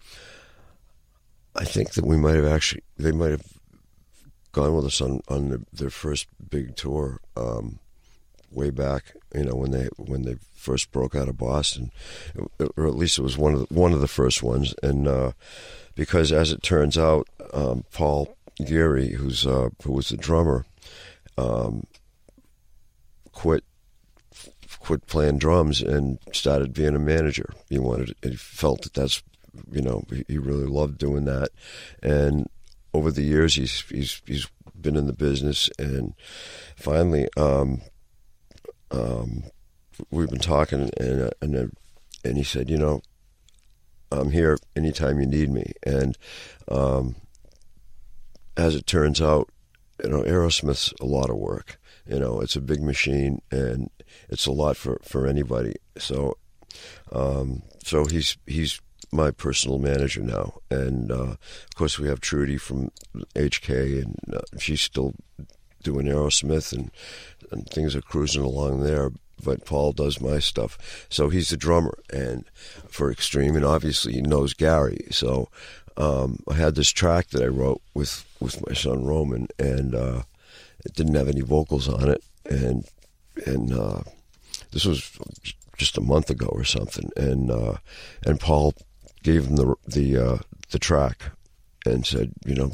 I think that we might have actually, they might have gone with us on, on the, their first big tour um, way back, you know, when they when they first broke out of Boston, or at least it was one of the, one of the first ones. And uh, because as it turns out, um, Paul Geary, who's uh, who was the drummer, um, quit quit playing drums and started being a manager. He wanted, he felt that that's, you know, he really loved doing that. And over the years, he's he's he's been in the business, and finally, um, um, we've been talking, and and and he said, you know, I'm here anytime you need me. And um, as it turns out, you know, Aerosmith's a lot of work. You know, it's a big machine, and it's a lot for, for anybody. So, um, so he's he's my personal manager now, and uh, of course we have Trudy from H K, and uh, she's still doing Aerosmith, and, and things are cruising along there. But Paul does my stuff, so he's the drummer, and for Extreme, and obviously he knows Gary. So um, I had this track that I wrote with with my son Roman, and uh, it didn't have any vocals on it, and and uh, this was just a month ago or something, and uh, and Paul gave him the the uh, the track and said, you know,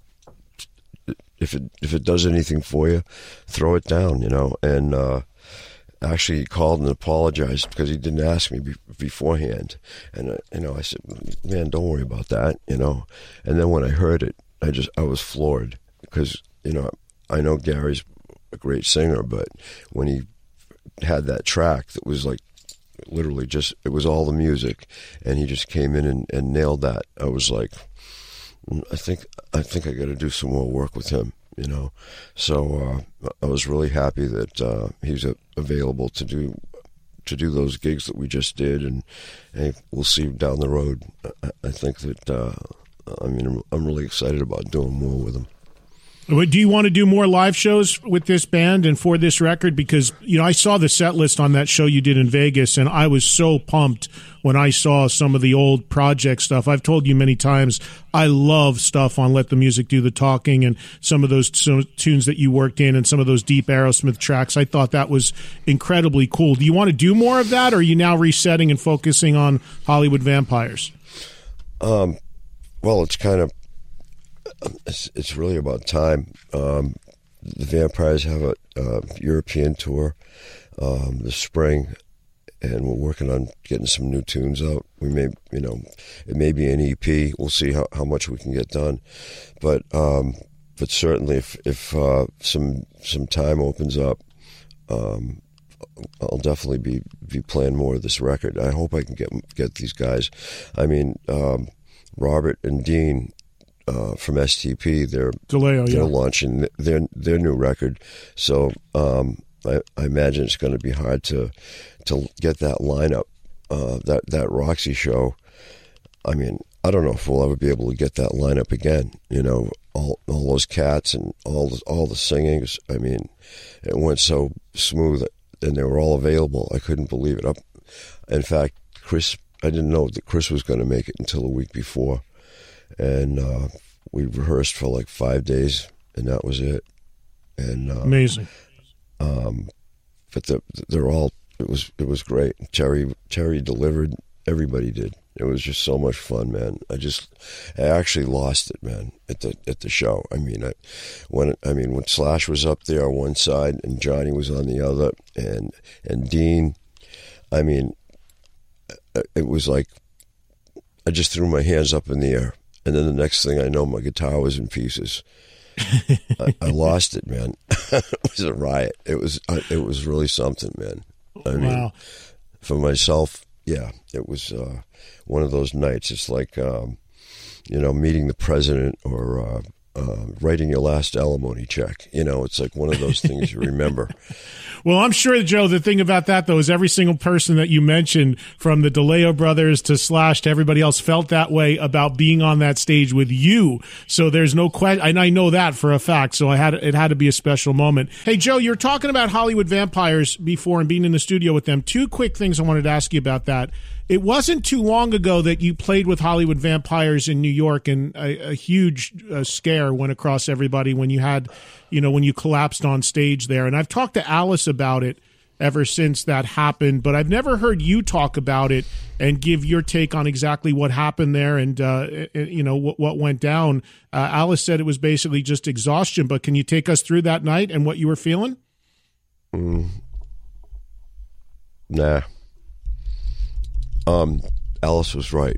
if it if it does anything for you, throw it down, you know. And uh, actually, he called and apologized because he didn't ask me be- beforehand. And uh, you know, I said, man, don't worry about that, you know. And then when I heard it, I just I was floored because, you know, I know Gary's a great singer, but when he had that track that was like literally just, it was all the music, and he just came in and, and nailed that, I was like, I think I think I got to do some more work with him, you know. So uh, I was really happy that uh, he's uh, available to do to do those gigs that we just did, and hey, we'll see down the road. I, I think that uh, I mean I'm really excited about doing more with him. Do you want to do more live shows with this band and for this record? Because, you know, I saw the set list on that show you did in Vegas, and I was so pumped when I saw some of the old project stuff. I've told you many times, I love stuff on Let the Music Do the Talking and some of those t- tunes that you worked in and some of those deep Aerosmith tracks. I thought that was incredibly cool. Do you want to do more of that, or are you now resetting and focusing on Hollywood Vampires? Um, well, it's kind of, It's, it's really about time. Um, the Vampires have a uh, European tour um, this spring, and we're working on getting some new tunes out. We may, you know, it may be an E P. We'll see how, how much we can get done, but um, but certainly if if uh, some some time opens up, um, I'll definitely be be playing more of this record. I hope I can get get these guys. I mean, um, Robert and Dean. Uh, from S T P, they're DeLeo, they're yeah. launching their their new record, so um, I, I imagine it's going to be hard to to get that lineup, uh, that that Roxy show. I mean, I don't know if we'll ever be able to get that lineup again. You know, all all those cats and all the, all the singing. I mean, it went so smooth, and they were all available. I couldn't believe it. In fact, Chris, I didn't know that Chris was going to make it until a week before. And uh, we rehearsed for like five days, and that was it. And uh, amazing. Um, but the, they're all. It was it was great. Terry Terry delivered. Everybody did. It was just so much fun, man. I just I actually lost it, man, at the at the show. I mean, I, when I mean when Slash was up there on one side and Johnny was on the other, and and Dean. I mean, it was like I just threw my hands up in the air. And then the next thing I know, my guitar was in pieces. I, I lost it, man. It was a riot. It was it was really something, man. I mean, wow. For myself, yeah, it was uh, one of those nights. It's like, um, you know, meeting the president or uh, uh, writing your last alimony check. You know, it's like one of those things you remember. Well, I'm sure, Joe, the thing about that, though, is every single person that you mentioned, from the DeLeo brothers to Slash to everybody else, felt that way about being on that stage with you. So there's no question, and I know that for a fact, so I had it had to be a special moment. Hey, Joe, you're talking about Hollywood Vampires before and being in the studio with them. Two quick things I wanted to ask you about that. It wasn't too long ago that you played with Hollywood Vampires in New York, and a, a huge uh, scare went across everybody when you had, you know, when you collapsed on stage there. And I've talked to Alice about it ever since that happened, but I've never heard you talk about it and give your take on exactly what happened there and, uh, you know, what, what went down. Uh, Alice said it was basically just exhaustion, but can you take us through that night and what you were feeling? Mm. Nah. Um, Alice was right.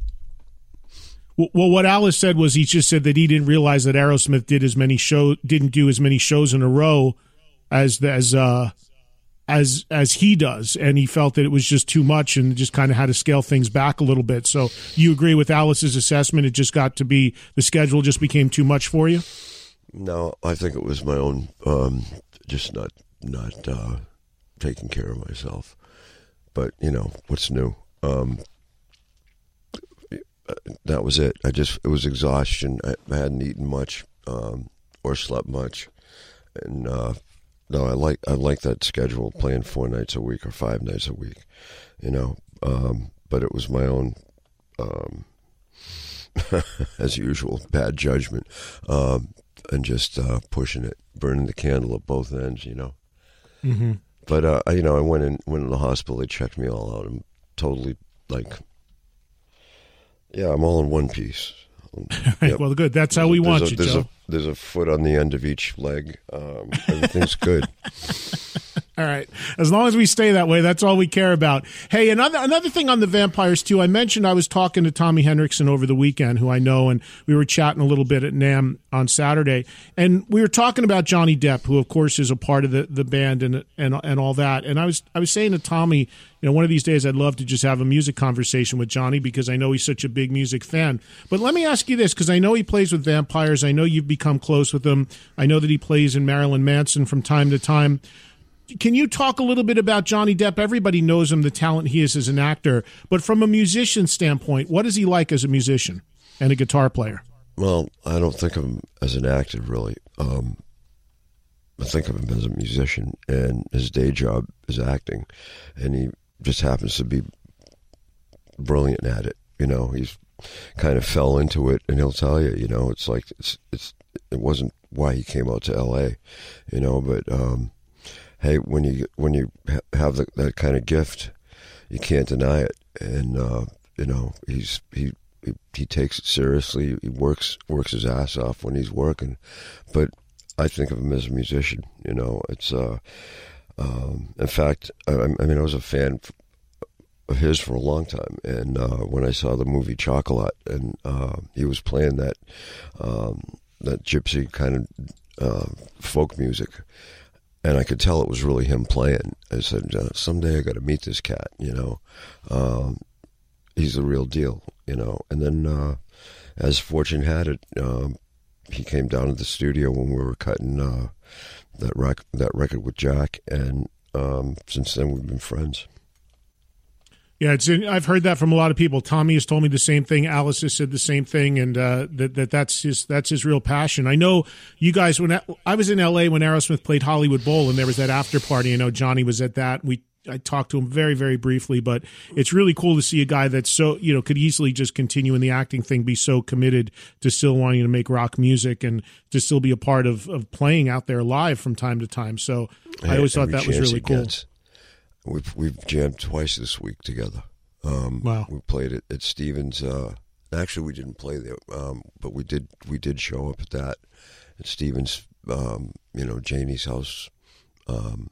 Well, what Alice said was he just said that he didn't realize that Aerosmith did as many show didn't do as many shows in a row as as uh, as as he does, and he felt that it was just too much and just kind of had to scale things back a little bit. So you agree with Alice's assessment? It just got to be the schedule just became too much for you. No, I think it was my own, um, just not not uh, taking care of myself. But you know what's new. Um, that was it. I just, it was exhaustion. I, I hadn't eaten much, um, or slept much. And, uh, no, I like, I like that schedule, playing four nights a week or five nights a week, you know, um, but it was my own, um, as usual, bad judgment, um, and just, uh, pushing it, burning the candle at both ends, you know? Mm-hmm. But uh, you know, I went in went in the hospital. They checked me all out. I'm totally like, yeah, I'm all in one piece. Right, yep. Well, good. That's how there's we a, want there's you, a, there's Joe. A, there's a foot on the end of each leg. Um, everything's good. All right. As long as we stay that way, that's all we care about. Hey, another another thing on the vampires, too. I mentioned I was talking to Tommy Henriksen over the weekend, who I know, and we were chatting a little bit at NAMM on Saturday. And we were talking about Johnny Depp, who, of course, is a part of the, the band and, and and all that. And I was I was saying to Tommy, you know, one of these days I'd love to just have a music conversation with Johnny because I know he's such a big music fan. But let me ask you this, because I know he plays with vampires. I know you've become close with him. I know that he plays in Marilyn Manson from time to time. Can you talk a little bit about Johnny Depp? Everybody knows him, the talent he is as an actor. But from a musician standpoint, what is he like as a musician and a guitar player? Well, I don't think of him as an actor, really. Um, I think of him as a musician, and his day job is acting. And he just happens to be brilliant at it. You know, he's kind of fell into it, and he'll tell you, you know, it's like, it's, it's it wasn't why he came out to L A, you know, but... Um, Hey, when you when you have the, that kind of gift, you can't deny it, and uh, you know he's he, he he takes it seriously. He works works his ass off when he's working, but I think of him as a musician. You know, it's uh, um, in fact, I, I mean, I was a fan of his for a long time, and uh, when I saw the movie Chocolat, and uh, he was playing that um, that gypsy kind of uh, folk music. And I could tell it was really him playing. I said, uh, someday I got to meet this cat, you know. Um, he's the real deal, you know. And then, uh, as fortune had it, um, he came down to the studio when we were cutting uh, that, rec- that record with Jack. And um, since then, we've been friends. Yeah, it's. I've heard that from a lot of people. Tommy has told me the same thing. Alice has said the same thing, and uh, that that that's his that's his real passion. I know you guys. When I, I was in L A when Aerosmith played Hollywood Bowl, and there was that after party. I know Johnny was at that. We I talked to him very very briefly, but it's really cool to see a guy that's so you know could easily just continue in the acting thing, be so committed to still wanting to make rock music and to still be a part of of playing out there live from time to time. So I always thought that was really cool. Gets. We've we've jammed twice this week together. Um, wow! We played it at Stevens. Uh, actually, we didn't play there, um, but we did we did show up at that at Stevens. Um, you know, Janie's house um,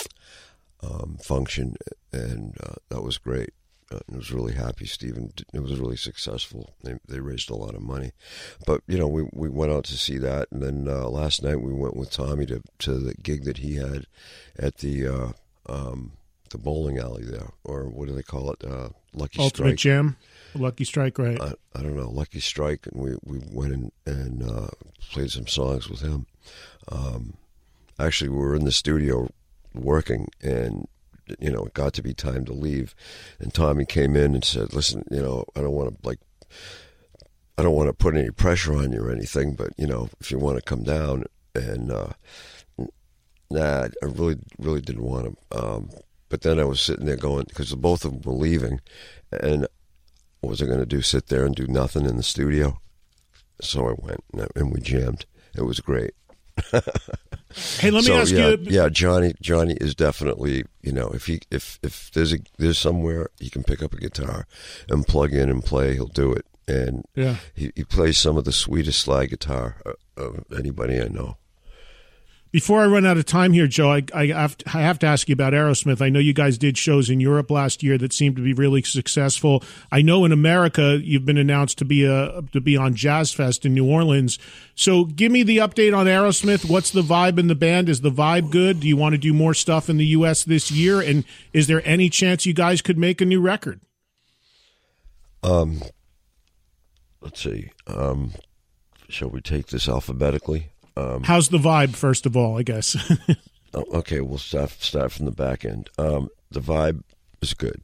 um, function, and uh, that was great. Uh, I was really happy. Steven, it was really successful. They they raised a lot of money, but you know, we we went out to see that, and then uh, last night we went with Tommy to to the gig that he had at the. Uh, um, the bowling alley there, or what do they call it? Uh, Lucky Ultimate Strike. Ultimate Jam? Lucky Strike, right. I, I don't know, Lucky Strike, and we, we went in and uh, played some songs with him. Um, actually, we were in the studio working, and, you know, it got to be time to leave, and Tommy came in and said, listen, you know, I don't want to, like, I don't want to put any pressure on you or anything, but, you know, if you want to come down, and, uh, nah, I really, really didn't want to, um, but then I was sitting there going, because both of them were leaving, and what was I going to do, sit there and do nothing in the studio? So I went, and we jammed. It was great. Hey, let me so, ask yeah, you. Yeah, Johnny Johnny is definitely, you know, if he if, if there's a there's somewhere he can pick up a guitar and plug in and play, he'll do it. And yeah. he, he plays some of the sweetest slide guitar of anybody I know. Before I run out of time here, Joe, I, I, have to, I have to ask you about Aerosmith. I know you guys did shows in Europe last year that seemed to be really successful. I know in America you've been announced to be a to be on Jazz Fest in New Orleans. So give me the update on Aerosmith. What's the vibe in the band? Is the vibe good? Do you want to do more stuff in the U S this year? And is there any chance you guys could make a new record? Um, let's see. Um, shall we take this alphabetically? Um, How's the vibe, first of all, I guess? Okay, we'll start, start from the back end. Um, the vibe is good.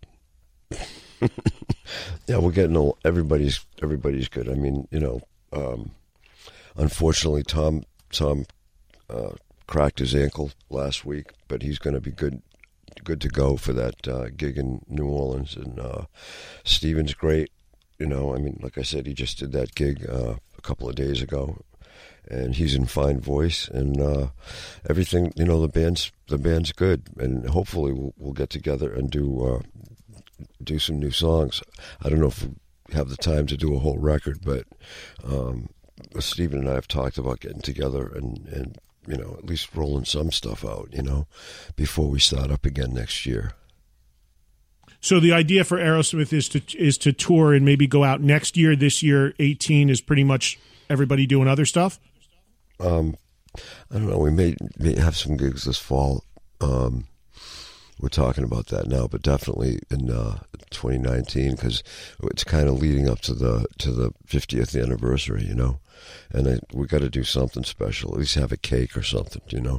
Yeah, we're getting old. Everybody's, everybody's good. I mean, you know, um, unfortunately, Tom Tom uh, cracked his ankle last week, but he's going to be good good to go for that uh, gig in New Orleans. And uh, Steven's great. You know, I mean, like I said, he just did that gig uh, a couple of days ago. and he's in fine voice, and uh, everything. You know, the band's the band's good, and hopefully we'll, we'll get together and do uh, do some new songs. I don't know if we have the time to do a whole record, but um, Stephen and I have talked about getting together and, and you know at least rolling some stuff out. You know, before we start up again next year. So the idea for Aerosmith is to is to tour and maybe go out next year. This year, eighteen is pretty much everybody doing other stuff. Um, I don't know. We may, may have some gigs this fall. Um, we're talking about that now, but definitely in uh, twenty nineteen because it's kind of leading up to the to the fiftieth anniversary, you know. And I, we got to do something special. At least have a cake or something, you know.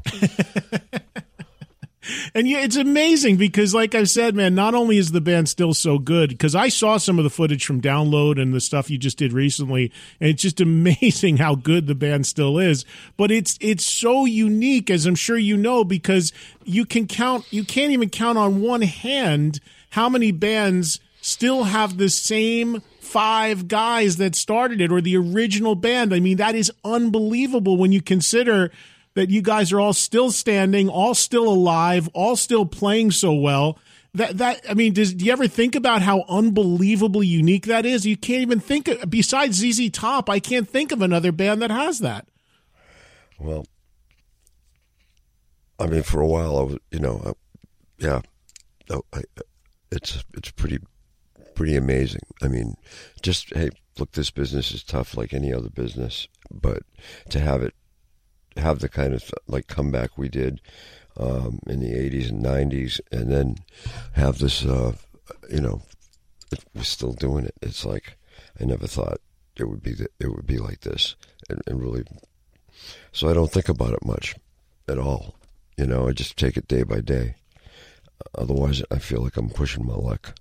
And yeah, it's amazing because, like I said, man, not only is the band still so good, because I saw some of the footage from Download and the stuff you just did recently, and it's just amazing how good the band still is. But it's it's so unique, as I'm sure you know, because you can count, you can't even count on one hand how many bands still have the same five guys that started it or the original band. I mean, that is unbelievable when you consider that you guys are all still standing, all still alive, all still playing so well. That that I mean, does do you ever think about how unbelievably unique that is? You can't even think of, besides Z Z Top, I can't think of another band that has that. Well, I mean, for a while, I was, you know, I, yeah, I, I, it's it's pretty pretty amazing. I mean, just hey, look, this business is tough like any other business, but to have it. have the kind of like comeback we did um, in the eighties and nineties, and then have this, uh, you know, it, we're still doing it. It's like I never thought it would be th- it would be like this, and, and really. So I don't think about it much at all. You know, I just take it day by day. Otherwise, I feel like I'm pushing my luck.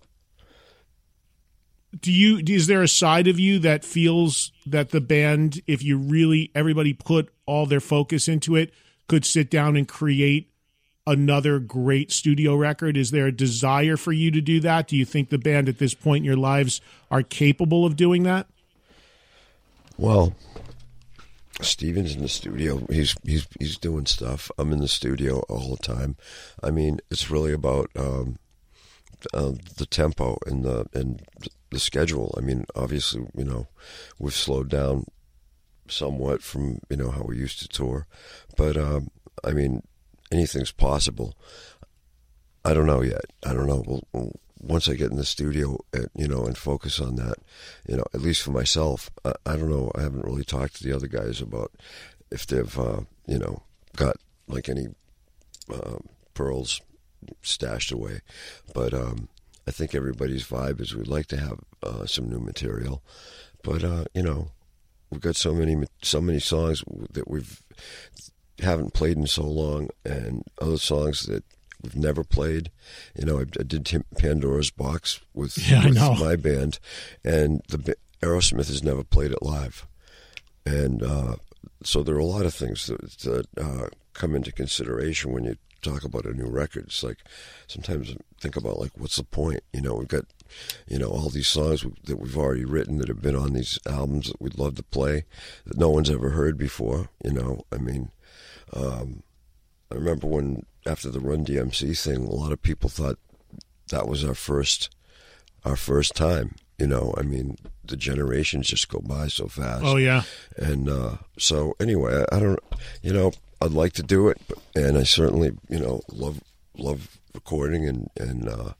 Do you? Is there a side of you that feels that the band, if you really everybody put all their focus into it, could sit down and create another great studio record? Is there a desire for you to do that? Do you think the band at this point in your lives are capable of doing that? Well, Steven's in the studio. He's he's he's doing stuff. I'm in the studio all the time. I mean, it's really about um, uh, the tempo and the and. the schedule. I mean, obviously, you know, we've slowed down somewhat from, you know, how we used to tour. But, um, I mean, anything's possible. I don't know yet. I don't know. Well, once I get in the studio, and, you know, and focus on that, you know, at least for myself, I, I don't know. I haven't really talked to the other guys about if they've, uh, you know, got like any um, pearls stashed away. But, um, I think everybody's vibe is we'd like to have uh, some new material, but uh, you know, we've got so many so many songs that we've haven't played in so long, and other songs that we've never played. You know, I, I did Tim Pandora's Box with, yeah, with my band, and the Aerosmith has never played it live, and uh, so there are a lot of things that, that uh, come into consideration when you talk about a new record. It's like sometimes I think about like what's the point? You know, we've got you know all these songs that we've already written that have been on these albums that we'd love to play that no one's ever heard before. You know, I mean, um, I remember when after the Run D M C thing, a lot of people thought that was our first our first time. You know, I mean, the generations just go by so fast. Oh yeah, and uh, so anyway, I, I don't, you know. I'd like to do it, and I certainly, you know, love love recording, and and uh,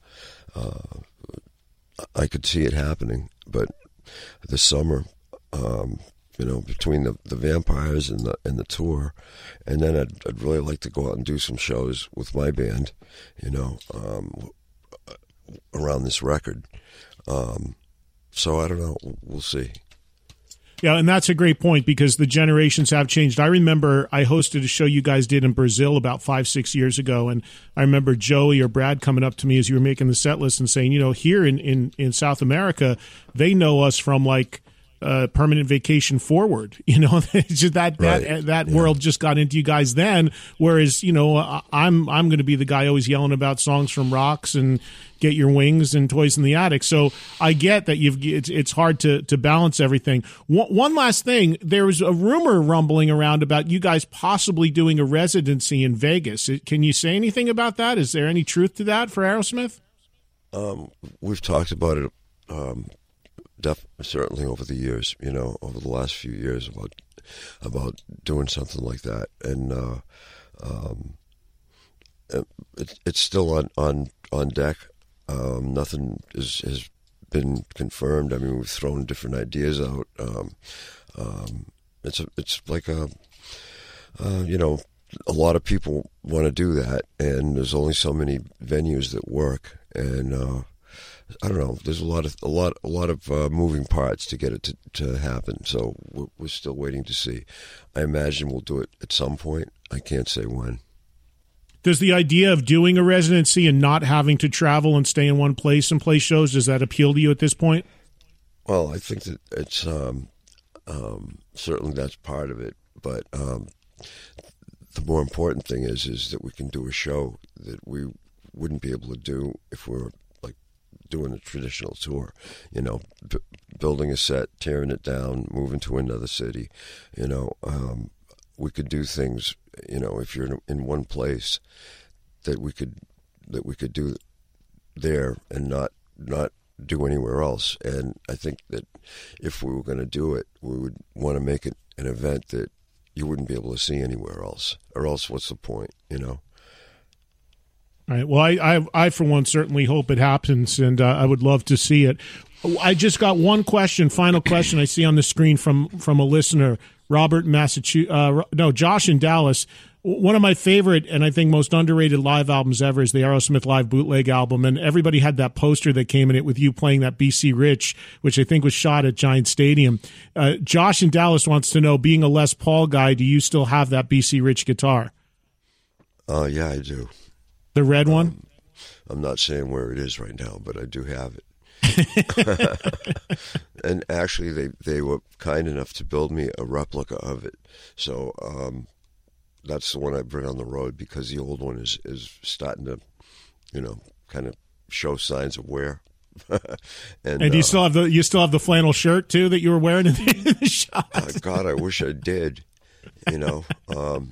uh, I could see it happening. But this summer, um, you know, between the, the Vampires and the and the tour, and then I'd I'd really like to go out and do some shows with my band, you know, um, around this record. Um, so I don't know. We'll see. Yeah, and that's a great point because the generations have changed. I remember I hosted a show you guys did in Brazil about five, six years ago, and I remember Joey or Brad coming up to me as you were making the set list and saying, you know, here in, in, in South America, they know us from like uh, permanent vacation forward. You know, it's just that that Right. that Yeah. world just got into you guys then. Whereas, you know, I- I'm I'm going to be the guy always yelling about songs from Rocks and Get Your Wings and Toys in the Attic. So I get that you've it's it's hard to to balance everything. One, one last thing, there was a rumor rumbling around about you guys possibly doing a residency in Vegas. Can you say anything about that? Is there any truth to that for Aerosmith? Um, we've talked about it, um, def- certainly over the years. You know, over the last few years about about doing something like that, and uh, um, it, it's still on on on deck. Um, nothing is, has been confirmed. I mean, we've thrown different ideas out. Um, um, it's a, it's like a, uh, you know, a lot of people want to do that, and there's only so many venues that work. And uh, I don't know. There's a lot of a lot a lot of uh, moving parts to get it to, to happen. So we're, we're still waiting to see. I imagine we'll do it at some point. I can't say when. Does the idea of doing a residency and not having to travel and stay in one place and play shows, does that appeal to you at this point? Well, I think that it's um, um, certainly that's part of it. But um, the more important thing is is that we can do a show that we wouldn't be able to do if we were like doing a traditional tour. You know, b- building a set, tearing it down, moving to another city. You know, um, we could do things. You know, if you're in one place, that we could that we could do there and not not do anywhere else. And I think that if we were going to do it, we would want to make it an event that you wouldn't be able to see anywhere else. Or else, what's the point? You know. All right. Well, I, I, I for one, certainly hope it happens, and uh, I would love to see it. I just got one question, final question I see on the screen from, from a listener, Robert, Massachusetts. Uh, no, Josh in Dallas. One of my favorite and I think most underrated live albums ever is the Aerosmith Live Bootleg album, and everybody had that poster that came in it with you playing that B C Rich, which I think was shot at Giant Stadium. Uh, Josh in Dallas wants to know, being a Les Paul guy, do you still have that B C Rich guitar? Uh, yeah, I do. The red um, one? I'm not saying where it is right now, but I do have it. And actually, they, they were kind enough to build me a replica of it. So um, that's the one I bring on the road, because the old one is, is starting to, you know, kind of show signs of wear. and, and you uh, still have the you still have the flannel shirt too that you were wearing in the, in the shot. uh, God, I wish I did. You know, um,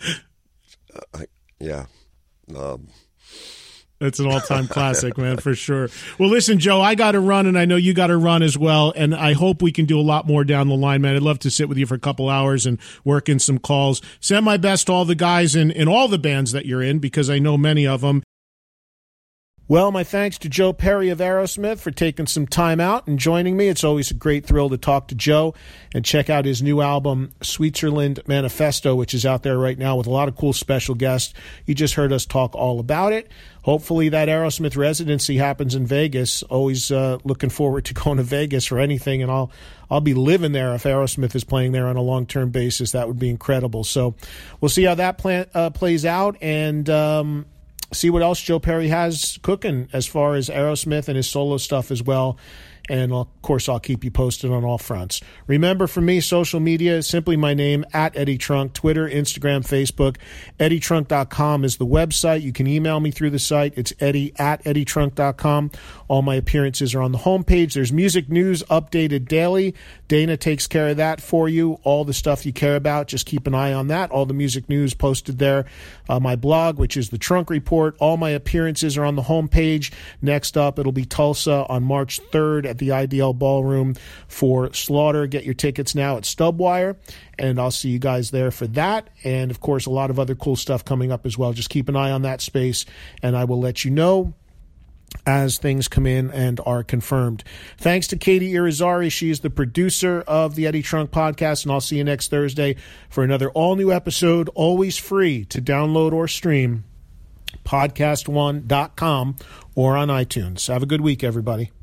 I, yeah. Um, It's an all-time classic, man, for sure. Well, listen, Joe, I got to run, and I know you got to run as well, and I hope we can do a lot more down the line, man. I'd love to sit with you for a couple hours and work in some calls. Send my best to all the guys in, in all the bands that you're in, because I know many of them. Well, my thanks to Joe Perry of Aerosmith for taking some time out and joining me. It's always a great thrill to talk to Joe and check out his new album, Switzerland Manifesto, which is out there right now with a lot of cool special guests. You just heard us talk all about it. Hopefully that Aerosmith residency happens in Vegas. Always uh, looking forward to going to Vegas for anything, and I'll I'll be living there if Aerosmith is playing there on a long-term basis. That would be incredible. So we'll see how that plan, uh, plays out, and um, see what else Joe Perry has cooking as far as Aerosmith and his solo stuff as well. And, of course, I'll keep you posted on all fronts. Remember, for me, social media, simply my name, at Eddie Trunk, Twitter, Instagram, Facebook. Eddie Trunk dot com is the website. You can email me through the site. It's Eddie at Eddie Trunk dot com. All my appearances are on the homepage. There's music news updated daily. Dana takes care of that for you. All the stuff you care about, just keep an eye on that. All the music news posted there. Uh, my blog, which is the Trunk Report. All my appearances are on the homepage. Next up, it'll be Tulsa on March third at the I D L Ballroom for Slaughter. Get your tickets now at Stubwire, and I'll see you guys there for that. And, of course, a lot of other cool stuff coming up as well. Just keep an eye on that space, and I will let you know as things come in and are confirmed. Thanks to Katie Irizarry. She is the producer of the Eddie Trunk Podcast, and I'll see you next Thursday for another all-new episode, always free to download or stream, podcast one dot com or on iTunes. Have a good week, everybody.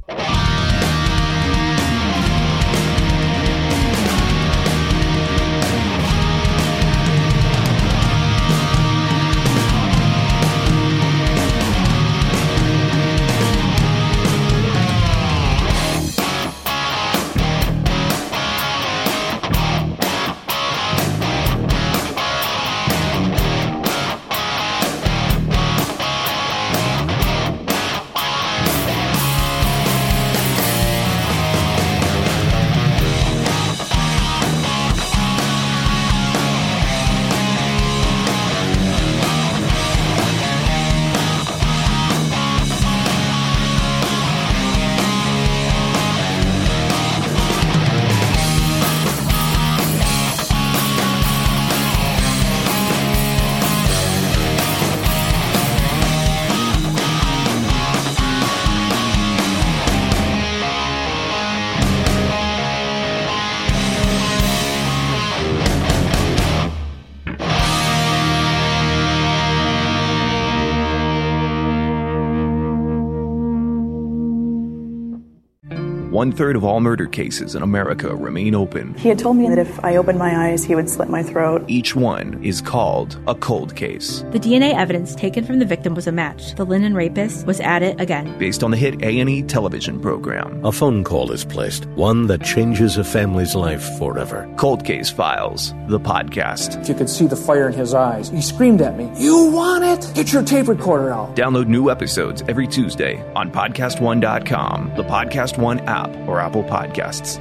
one-third of all murder cases in America remain open. He had told me that if I opened my eyes, he would slit my throat. Each one is called a cold case. The D N A evidence taken from the victim was a match. The Linden rapist was at it again. Based on the hit A and E television program. A phone call is placed, one that changes a family's life forever. Cold Case Files, the podcast. If you could see the fire in his eyes, he screamed at me, "You want it? Get your tape recorder out." Download new episodes every Tuesday on podcast one dot com, the Podcast One app, or Apple Podcasts.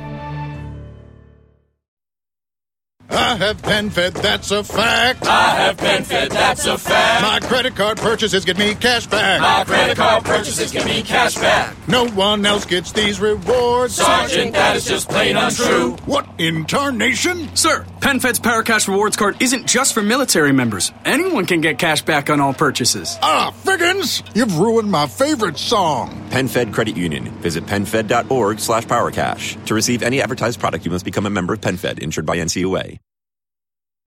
I have PenFed, that's a fact. I have PenFed, that's a fact. My credit card purchases get me cash back. My credit card purchases get me cash back. No one else gets these rewards. Sergeant, that is just plain untrue. What in tarnation? Sir, PenFed's PowerCash Rewards Card isn't just for military members. Anyone can get cash back on all purchases. Ah, Figgins, you've ruined my favorite song. PenFed Credit Union. Visit PenFed.org slash PowerCash. To receive any advertised product, you must become a member of PenFed, insured by N C U A.